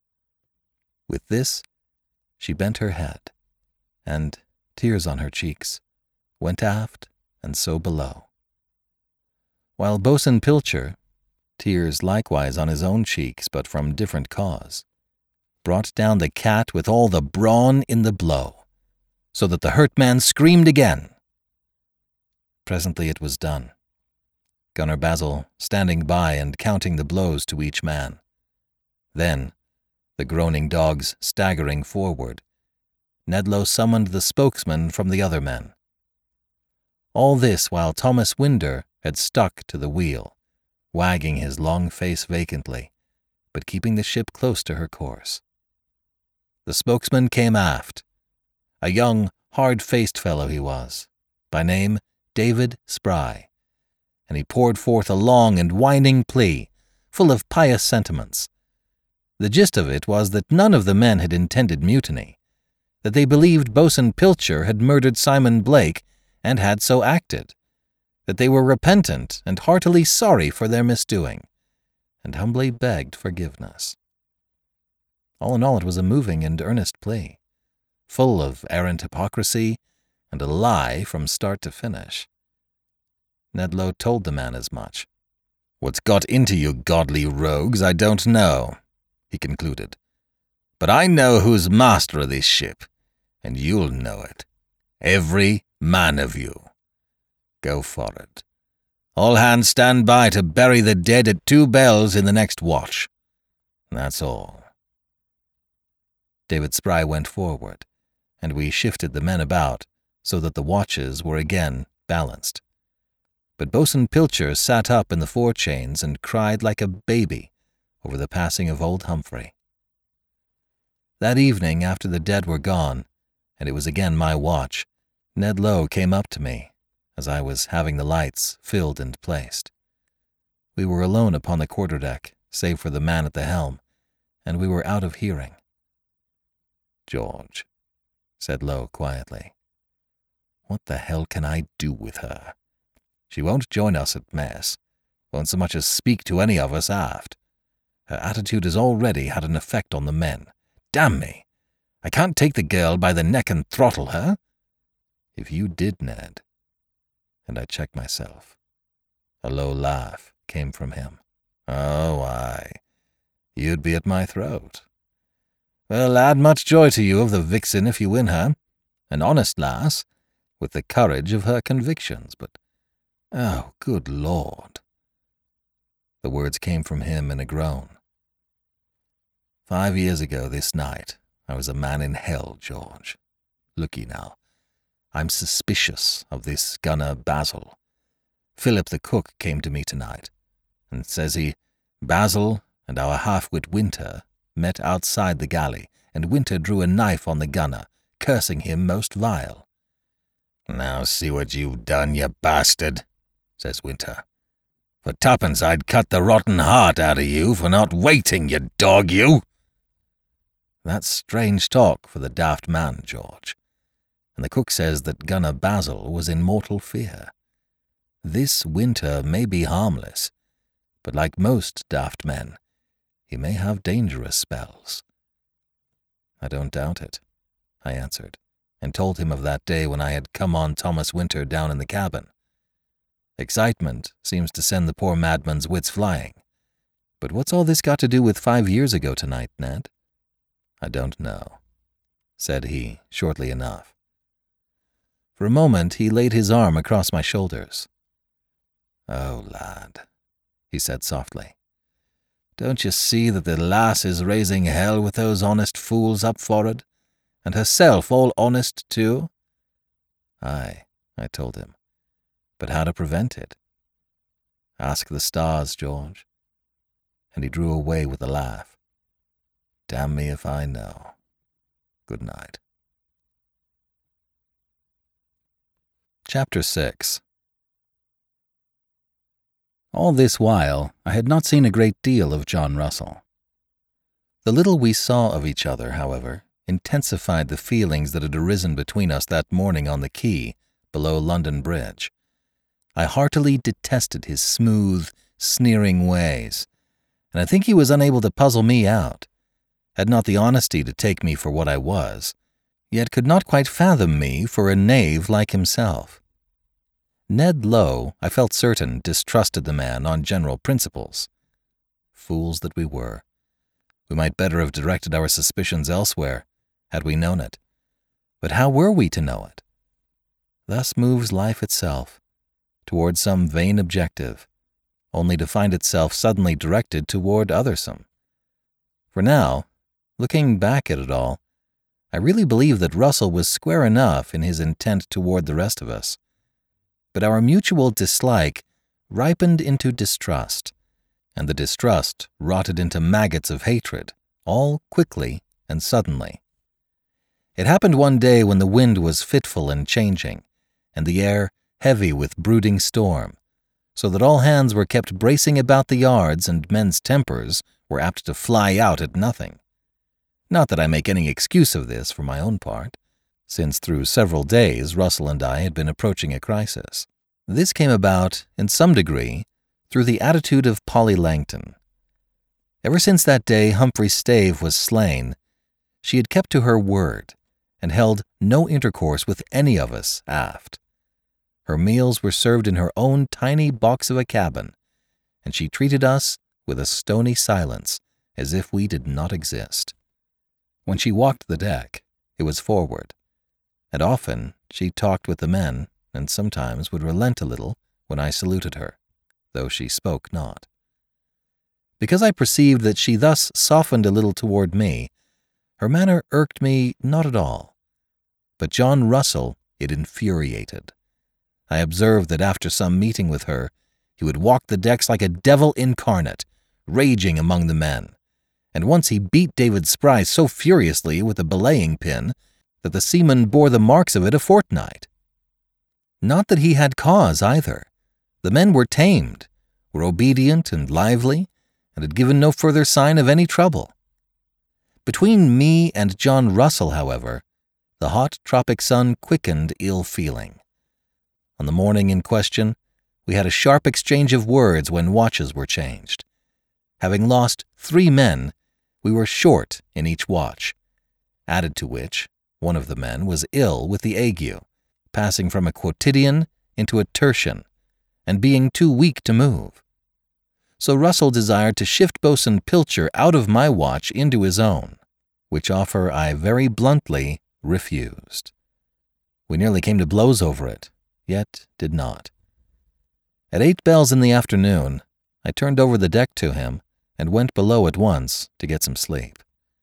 A: With this, she bent her head, and, tears on her cheeks, went aft and so below. While Boatswain Pilcher, tears likewise on his own cheeks but from different cause, brought down the cat with all the brawn in the blow, so that the hurt man screamed again. Presently it was done, Gunner Basil standing by and counting the blows to each man. Then, the groaning dogs staggering forward, Ned Low summoned the spokesman from the other men. All this while Thomas Winder had stuck to the wheel, wagging his long face vacantly, but keeping the ship close to her course. The spokesman came aft. A young, hard-faced fellow he was, by name David Spry, and he poured forth a long and winding plea, full of pious sentiments. The gist of it was that none of the men had intended mutiny, that they believed Boatswain Pilcher had murdered Simon Blake and had so acted, that they were repentant and heartily sorry for their misdoing, and humbly begged forgiveness. All in all, it was a moving and earnest plea, full of arrant hypocrisy and a lie from start to finish. Ned Low told the man as much. "What's got into you godly rogues I don't know," he concluded. "But I know who's master of this ship, and you'll know it. Every man of you. Go for it. All hands stand by to bury the dead at two bells in the next watch. That's all." David Spry went forward, and we shifted the men about so that the watches were again balanced. But Boatswain Pilcher sat up in the forechains and cried like a baby over the passing of old Humphrey. That evening, after the dead were gone, and it was again my watch, Ned Low came up to me as I was having the lights filled and placed. We were alone upon the quarterdeck, save for the man at the helm, and we were out of hearing. "George," said Low quietly, "what the hell can I do with her? She won't join us at mess, won't so much as speak to any of us aft. Her attitude has already had an effect on the men. Damn me! I can't take the girl by the neck and throttle her. If you did, Ned—" And I checked myself. A low laugh came from him. "Oh, aye, you'd be at my throat. Well, add much joy to you of the vixen if you win her. An honest lass, with the courage of her convictions, but, oh, good Lord." The words came from him in a groan. "Five years ago this night, I was a man in hell, George. Look ye now, I'm suspicious of this Gunner Basil, Philip the cook came to me tonight, and says he, Basil and our half-wit Winter met outside the galley, and Winter drew a knife on the gunner, cursing him most vile.
B: Now see what you've done, you bastard, says Winter. For tuppence I'd cut the rotten heart out of you for not waiting, you dog, you.
A: That's strange talk for the daft man, George. And the cook says that Gunner Basil was in mortal fear. This Winter may be harmless, but like most daft men, he may have dangerous spells. I don't doubt it, I answered, and told him of that day when I had come on Thomas Winter down in the cabin. Excitement seems to send the poor madman's wits flying. But what's all this got to do with five years ago tonight, Ned? I don't know, said he, shortly enough. For a moment he laid his arm across my shoulders. Oh, lad, he said softly, don't you see that the lass is raising hell with those honest fools up for'ard, and herself all honest too? Aye, I told him, but how to prevent it? Ask the stars, George. And he drew away with a laugh. Damn me if I know. Good night. Chapter six. All this while, I had not seen a great deal of John Russell. The little we saw of each other, however, intensified the feelings that had arisen between us that morning on the quay below London Bridge. I heartily detested his smooth, sneering ways, and I think he was unable to puzzle me out, had not the honesty to take me for what I was, yet could not quite fathom me for a knave like himself. Ned Lowe, I felt certain, distrusted the man on general principles. Fools that we were. We might better have directed our suspicions elsewhere, had we known it. But how were we to know it? Thus moves life itself, toward some vain objective, only to find itself suddenly directed toward othersome. For now, looking back at it all, I really believe that Russell was square enough in his intent toward the rest of us. But our mutual dislike ripened into distrust, and the distrust rotted into maggots of hatred, all quickly and suddenly. It happened one day when the wind was fitful and changing, and the air heavy with brooding storm, so that all hands were kept bracing about the yards and men's tempers were apt to fly out at nothing. Not that I make any excuse of this for my own part, since through several days Russell and I had been approaching a crisis. This came about, in some degree, through the attitude of Polly Langton. Ever since that day Humphrey Stave was slain, she had kept to her word, and held no intercourse with any of us aft. Her meals were served in her own tiny box of a cabin, and she treated us with a stony silence, as if we did not exist. When she walked the deck, it was forward, and often she talked with the men, and sometimes would relent a little when I saluted her, though she spoke not. Because I perceived that she thus softened a little toward me, her manner irked me not at all. But John Russell it infuriated. I observed that after some meeting with her, he would walk the decks like a devil incarnate, raging among the men, and once he beat David Spry so furiously with a belaying pin that the seamen bore the marks of it a fortnight. Not that he had cause either. The men were tamed, were obedient and lively, and had given no further sign of any trouble. Between me and John Russell, however, the hot tropic sun quickened ill feeling. On the morning in question, we had a sharp exchange of words when watches were changed. Having lost three men, we were short in each watch, added to which, one of the men was ill with the ague, passing from a quotidian into a tertian, and being too weak to move. So Russell desired to shift Boatswain Pilcher out of my watch into his own, which offer I very bluntly refused. We nearly came to blows over it, yet did not. At eight bells in the afternoon, I turned over the deck to him and went below at once to get some sleep.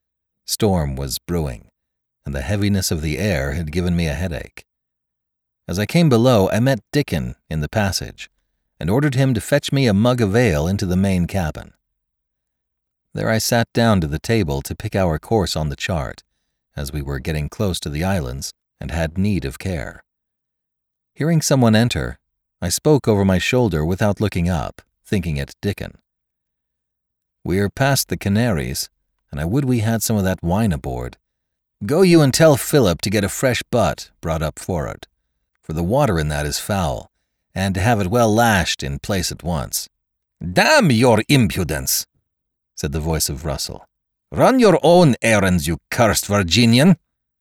A: Storm was brewing, and the heaviness of the air had given me a headache. As I came below, I met Dickon in the passage, and ordered him to fetch me a mug of ale into the main cabin. There I sat down to the table to pick our course on the chart, as we were getting close to the islands and had need of care. Hearing someone enter, I spoke over my shoulder without looking up, thinking it Dickon. "We're past the Canaries, and I would we had some of that wine aboard. Go you and tell Philip to get a fresh butt brought up for'ard, for the water in that is foul, and to have it well lashed in place at once." "Damn your impudence," said the voice of Russell. "Run your own errands, you cursed Virginian."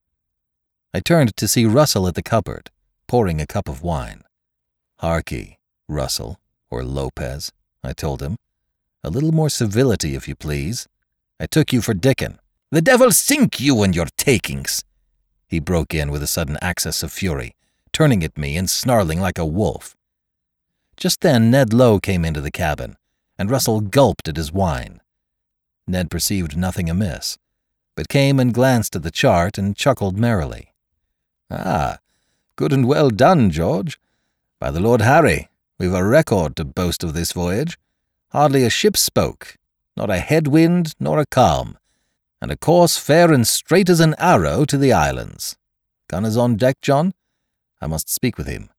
A: I turned to see Russell at the cupboard, pouring a cup of wine. "Harkee, Russell, or Lopez," I told him. "A little more civility, if you please. I took you for Dickon." "The devil sink you and your takings," he broke in with a sudden access of fury, turning at me and snarling like a wolf. Just then Ned Lowe came into the cabin, and Russell gulped at his wine. Ned perceived nothing amiss, but came and glanced at the chart and chuckled merrily. "Ah, good and well done, George. By the Lord Harry, we've a record to boast of this voyage. Hardly a ship spoke, not a headwind nor a calm, and a course fair and straight as an arrow to the islands. Gunners on deck, John? I must speak with him."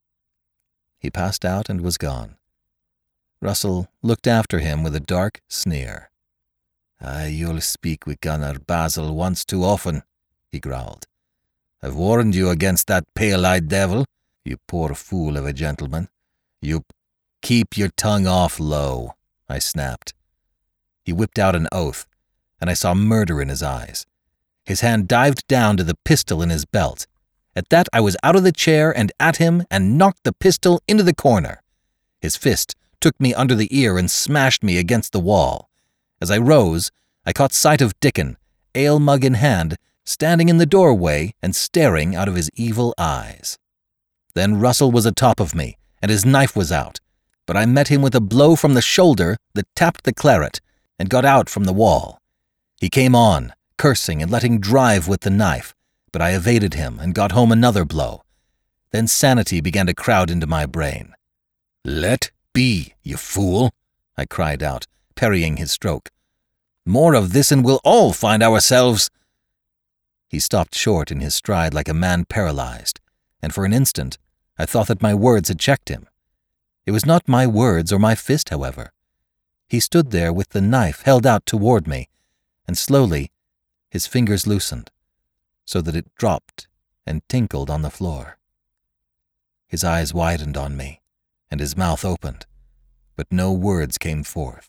A: He passed out and was gone. Russell looked after him with a dark sneer. "Ah, you'll speak with Gunner Basil once too often," he growled. "I've warned you against that pale-eyed devil, you poor fool of a gentleman. You keep your tongue off, Lowe," I snapped. He whipped out an oath, and I saw murder in his eyes. His hand dived down to the pistol in his belt. At that I was out of the chair and at him and knocked the pistol into the corner. His fist took me under the ear and smashed me against the wall. As I rose, I caught sight of Dickon, ale mug in hand, standing in the doorway and staring out of his evil eyes. Then Russell was atop of me, and his knife was out, but I met him with a blow from the shoulder that tapped the claret and got out from the wall. He came on, cursing and letting drive with the knife, but I evaded him and got home another blow. Then sanity began to crowd into my brain. "Let be, you fool," I cried out, parrying his stroke. "More of this and we'll all find ourselves—" He stopped short in his stride like a man paralyzed, and for an instant I thought that my words had checked him. It was not my words or my fist, however. He stood there with the knife held out toward me, and slowly his fingers loosened, so that it dropped and tinkled on the floor. His eyes widened on me, and his mouth opened, but no words came forth.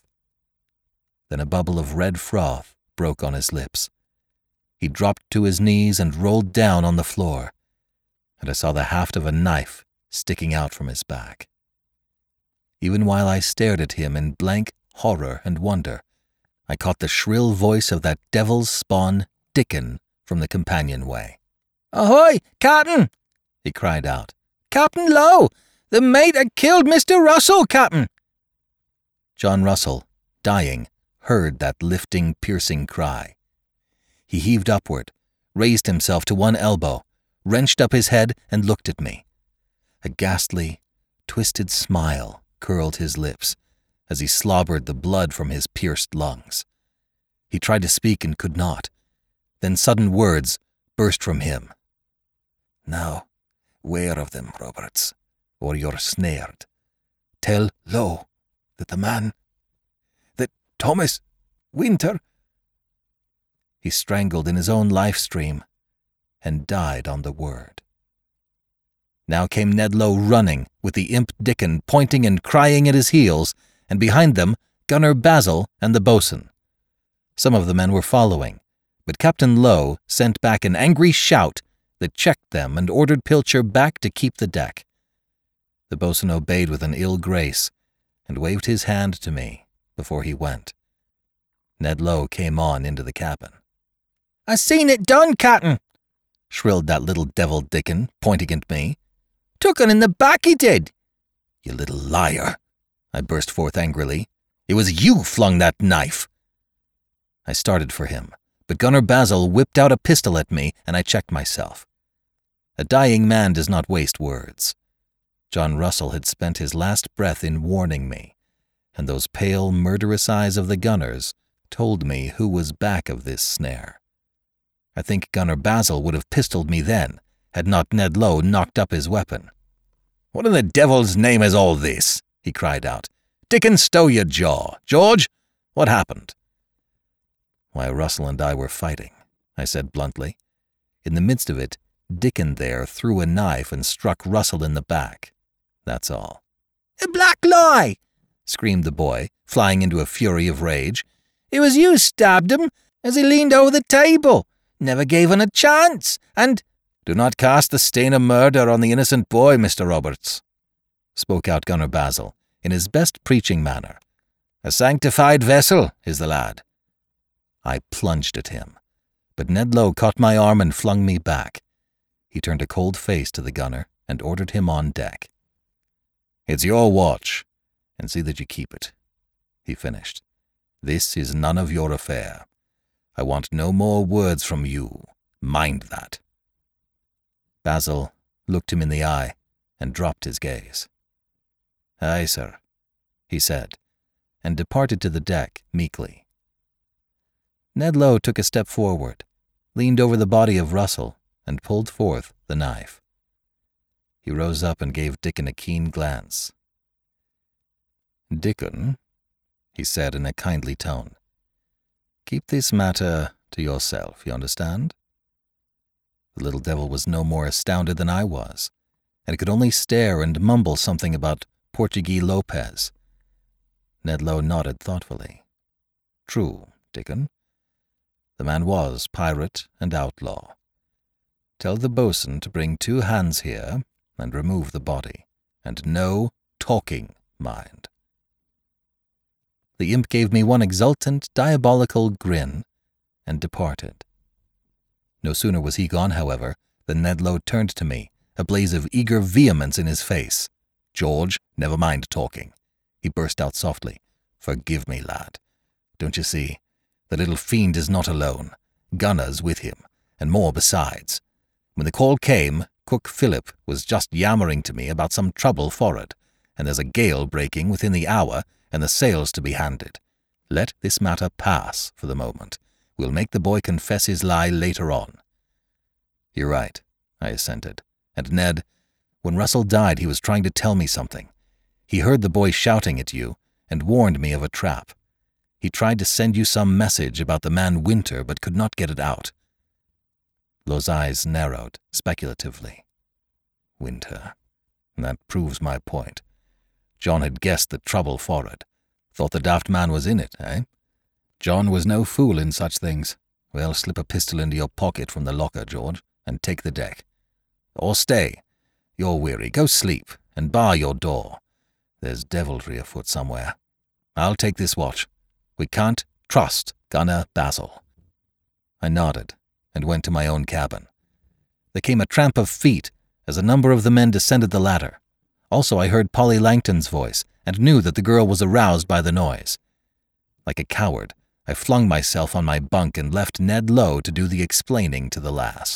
A: Then a bubble of red froth broke on his lips. He dropped to his knees and rolled down on the floor, and I saw the haft of a knife sticking out from his back. Even while I stared at him in blank horror and wonder, I caught the shrill voice of that devil's spawn, Dickon, from the companionway. "Ahoy, Captain!" he cried out. "Captain Lowe! The mate had killed Mister Russell, Captain!" John Russell, dying, heard that lifting, piercing cry. He heaved upward, raised himself to one elbow, wrenched up his head, and looked at me. A ghastly, twisted smile curled his lips as he slobbered the blood from his pierced lungs. He tried to speak and could not. Then sudden words burst from him. "Now, ware of them, Roberts, or you're snared. Tell Lowe that the man, that Thomas Winter—" He strangled in his own life stream and died on the word. Now came Ned Lowe running, with the imp Dickon pointing and crying at his heels, and behind them Gunner Basil and the boatswain. Some of the men were following, but Captain Lowe sent back an angry shout that checked them and ordered Pilcher back to keep the deck. The boatswain obeyed with an ill grace and waved his hand to me before he went. Ned Lowe came on into the cabin. "I seen it done, Captain," shrilled that little devil Dickon, pointing at me. "Took un in the back, he did." "You little liar," I burst forth angrily. "It was you flung that knife." I started for him, but Gunner Basil whipped out a pistol at me, and I checked myself. A dying man does not waste words. John Russell had spent his last breath in warning me, and those pale, murderous eyes of the gunners told me who was back of this snare. I think Gunner Basil would have pistoled me then, had not Ned Lowe knocked up his weapon.
B: "What in the devil's name is all this?" he cried out. "Dickon, stow your jaw. George, what happened?"
A: "Why, Russell and I were fighting," I said bluntly. In the midst of it, Dickon there threw a knife and struck Russell in the back. That's all.
C: "A black lie!" screamed the boy, flying into a fury of rage. "It was you stabbed him as he leaned over the table. Never gave him a chance, and—"
A: "Do not cast the stain of murder on the innocent boy, Mister Roberts," spoke out Gunner Basil, in his best preaching manner. "A sanctified vessel is the lad." I plunged at him, but Ned Lowe caught my arm and flung me back. He turned a cold face to the gunner and ordered him on deck. "It's your watch, and see that you keep it," he finished. "This is none of your affair. I want no more words from you. Mind that." Basil looked him in the eye and dropped his gaze. "Aye, sir," he said, and departed to the deck meekly. Ned Lowe took a step forward, leaned over the body of Russell, and pulled forth the knife. He rose up and gave Dickon a keen glance. "Dickon," he said in a kindly tone, "keep this matter to yourself, you understand?" The little devil was no more astounded than I was, and could only stare and mumble something about Portuguese Lopez. Ned Lowe nodded thoughtfully. "True, Dickon. The man was pirate and outlaw. Tell the boatswain to bring two hands here and remove the body, and no talking, mind." The imp gave me one exultant, diabolical grin and departed. No sooner was he gone, however, than Ned Lowe turned to me, a blaze of eager vehemence in his face. "George, never mind talking," he burst out softly. "Forgive me, lad. Don't you see? The little fiend is not alone. Gunner's with him, and more besides. When the call came, Cook Philip was just yammering to me about some trouble for'ard, and there's a gale breaking within the hour, and the sails to be handed. Let this matter pass for the moment. We'll make the boy confess his lie later on." "You're right," I assented. "And Ned, when Russell died he was trying to tell me something. He heard the boy shouting at you and warned me of a trap. He tried to send you some message about the man Winter but could not get it out." Lowe's eyes narrowed speculatively. "Winter. That proves my point. John had guessed the trouble for'ard. Thought the daft man was in it, eh? John was no fool in such things. Well, slip a pistol into your pocket from the locker, George, and take the deck. Or stay. You're weary. Go sleep, and bar your door. There's deviltry afoot somewhere. I'll take this watch. We can't trust Gunner Basil." I nodded and went to my own cabin. There came a tramp of feet as a number of the men descended the ladder. Also I heard Polly Langton's voice and knew that the girl was aroused by the noise. Like a coward, I flung myself on my bunk and left Ned Lowe to do the explaining to the lass.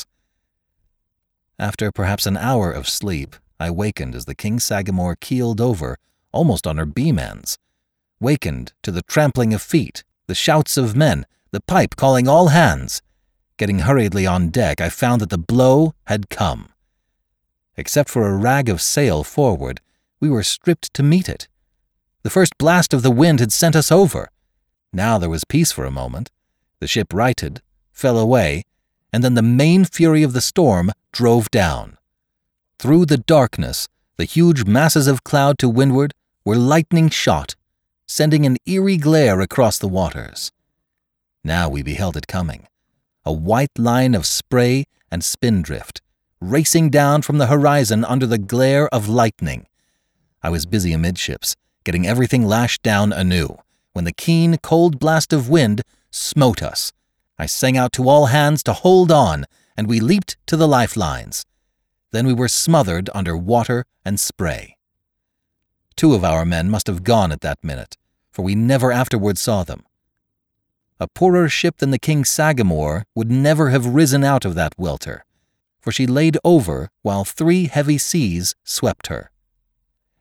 A: After perhaps an hour of sleep, I wakened as the King Sagamore keeled over, almost on her beam ends. Wakened to the trampling of feet, the shouts of men, the pipe calling all hands. Getting hurriedly on deck, I found that the blow had come. Except for a rag of sail forward, we were stripped to meet it. The first blast of the wind had sent us over. Now there was peace for a moment. The ship righted, fell away, and then the main fury of the storm drove down. Through the darkness, the huge masses of cloud to windward were lightning shot, sending an eerie glare across the waters. Now we beheld it coming, a white line of spray and spindrift, racing down from the horizon under the glare of lightning. I was busy amidships, getting everything lashed down anew, when the keen, cold blast of wind smote us. I sang out to all hands to hold on, and we leaped to the lifelines. Then we were smothered under water and spray. Two of our men must have gone at that minute, for we never afterward saw them. A poorer ship than the King Sagamore would never have risen out of that welter, for she laid over while three heavy seas swept her.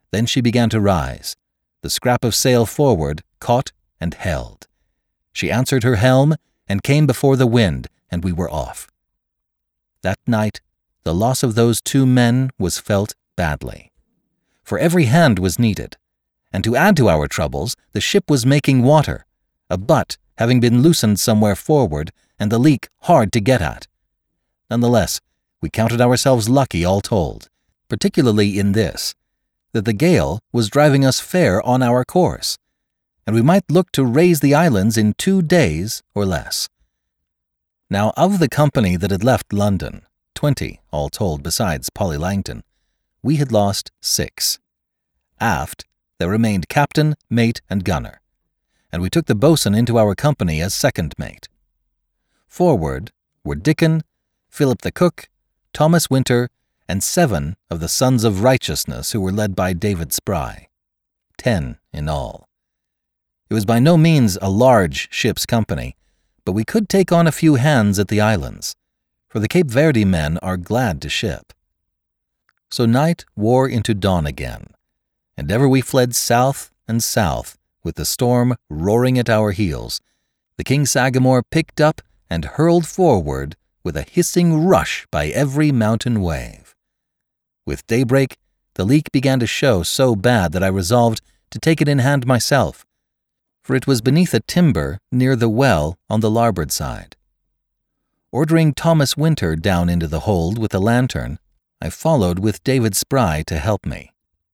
A: Then she began to rise. The scrap of sail forward caught and held. She answered her helm and came before the wind, and we were off. That night, the loss of those two men was felt badly. For every hand was needed, and to add to our troubles, the ship was making water, a butt having been loosened somewhere forward and the leak hard to get at. Nonetheless, we counted ourselves lucky all told, particularly in this, that the gale was driving us fair on our course, and we might look to raise the islands in two days or less. Now, of the company that had left London, twenty, all told, besides Polly Langton, we had lost six. Aft, there remained captain, mate, and gunner, and we took the boatswain into our company as second mate. Forward were Dickon, Philip the cook, Thomas Winter, and seven of the Sons of Righteousness who were led by David Spry. Ten in all. It was by no means a large ship's company, but we could take on a few hands at the islands, for the Cape Verde men are glad to ship. So night wore into dawn again, and ever we fled south and south, with the storm roaring at our heels. The King Sagamore picked up and hurled forward with a hissing rush by every mountain wave. With daybreak, the leak began to show so bad that I resolved to take it in hand myself, for it was beneath a timber near the well on the larboard side. Ordering Thomas Winter down into the hold with a lantern, I followed with David Spry to help me.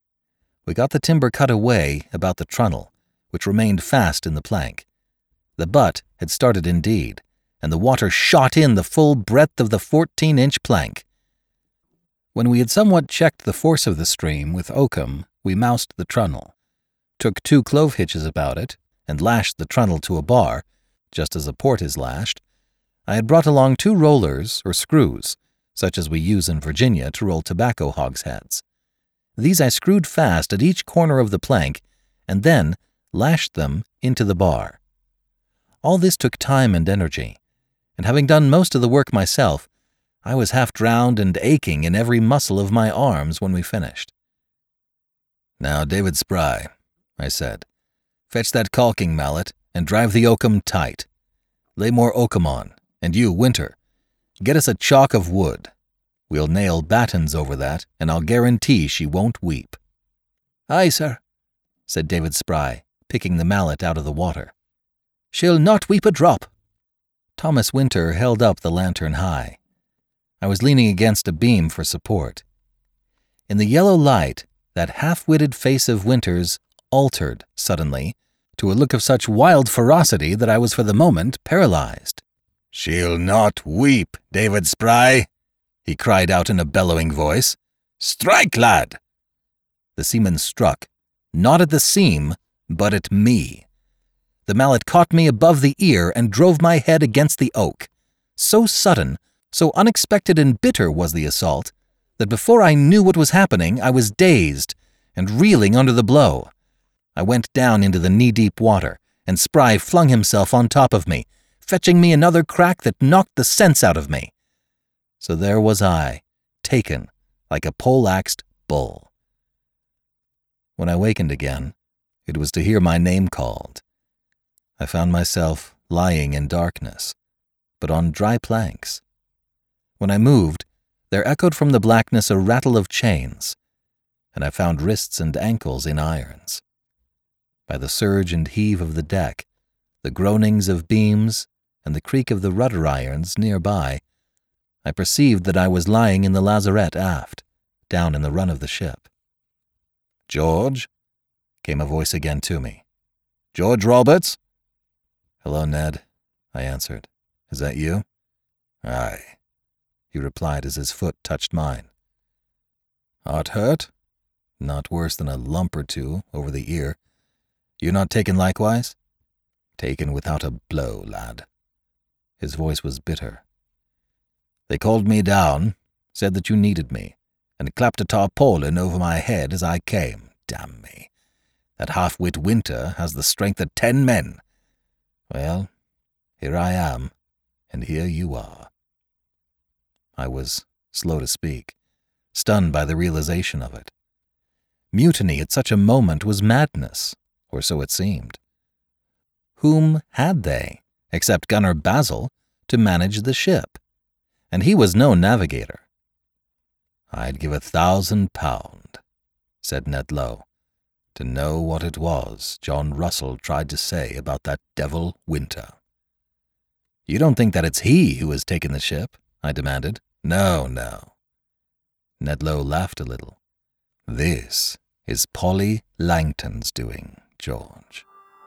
A: We got the timber cut away about the trunnel, which remained fast in the plank. The butt had started indeed, and the water shot in the full breadth of the fourteen-inch plank. When we had somewhat checked the force of the stream with oakum, we moused the trunnel, took two clove hitches about it, and lashed the trunnel to a bar, just as a port is lashed. I had brought along two rollers or screws, such as we use in Virginia to roll tobacco hogsheads. These I screwed fast at each corner of the plank, and then lashed them into the bar. All this took time and energy, and having done most of the work myself, I was half drowned and aching in every muscle of my arms when we finished. "Now, David Spry," I said, "fetch that caulking mallet and drive the oakum tight. Lay more oakum on, and you, Winter, get us a chalk of wood. We'll nail battens over that, and I'll guarantee she won't weep."
D: "Aye, sir,"
A: said David Spry, picking the mallet out of the water.
D: "She'll not weep a drop."
A: Thomas Winter held up the lantern high. I was leaning against a beam for support. In the yellow light, that half-witted face of Winter's altered suddenly to a look of such wild ferocity that I was for the moment paralyzed.
B: "She'll not weep, David Spry," he cried out in a bellowing voice. "Strike, lad!"
A: The seaman struck, not at the seam, but at me. The mallet caught me above the ear and drove my head against the oak. So sudden, so unexpected and bitter was the assault, that before I knew what was happening, I was dazed and reeling under the blow. I went down into the knee-deep water, and Spry flung himself on top of me, fetching me another crack that knocked the sense out of me. So there was I, taken like a pole-axed bull. When I wakened again, it was to hear my name called. I found myself lying in darkness, but on dry planks. When I moved, there echoed from the blackness a rattle of chains, and I found wrists and ankles in irons. By the surge and heave of the deck, the groanings of beams, and the creak of the rudder irons near by, I perceived that I was lying in the lazarette aft, down in the run of the ship. "George?" came a voice again to me. "George Roberts?" "Hello, Ned," I answered. "Is that you?" "Aye," he replied as his foot touched mine. "Art hurt?" "Not worse than a lump or two over the ear. You're not taken likewise?" "Taken without a blow, lad." His voice was bitter. "They called me down, said that you needed me, and clapped a tarpaulin over my head as I came. Damn me. That half-wit Winter has the strength of ten men. Well, here I am, and here you are." I was slow to speak, stunned by the realization of it. Mutiny at such a moment was madness, or so it seemed. Whom had they, except Gunner Basil, to manage the ship? And he was no navigator. "I'd give a thousand pound," said Ned Low, "to know what it was John Russell tried to say about that devil Winter." "You don't think that it's he who has taken the ship?" I demanded. "No, no." Ned Low laughed a little. "This is Polly Langton's doing, George."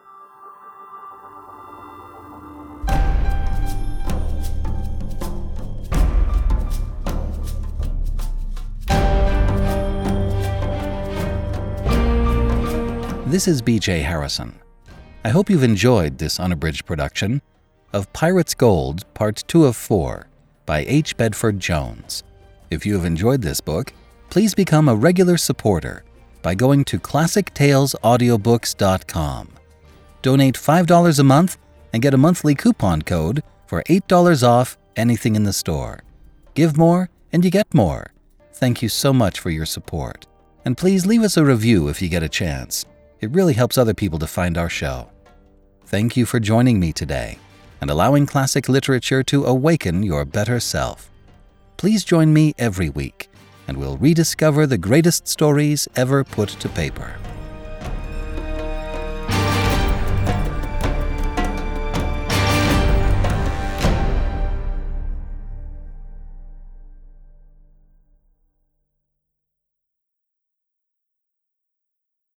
A: This is B J Harrison. I hope you've enjoyed this unabridged production of Pirates Gold, Part two of four, by H. Bedford Jones. If you have enjoyed this book, please become a regular supporter by going to classic tales audiobooks dot com. Donate five dollars a month and get a monthly coupon code for eight dollars off anything in the store. Give more and you get more. Thank you so much for your support. And please leave us a review if you get a chance. It really helps other people to find our show. Thank you for joining me today and allowing classic literature to awaken your better self. Please join me every week, and we'll rediscover the greatest stories ever put to paper.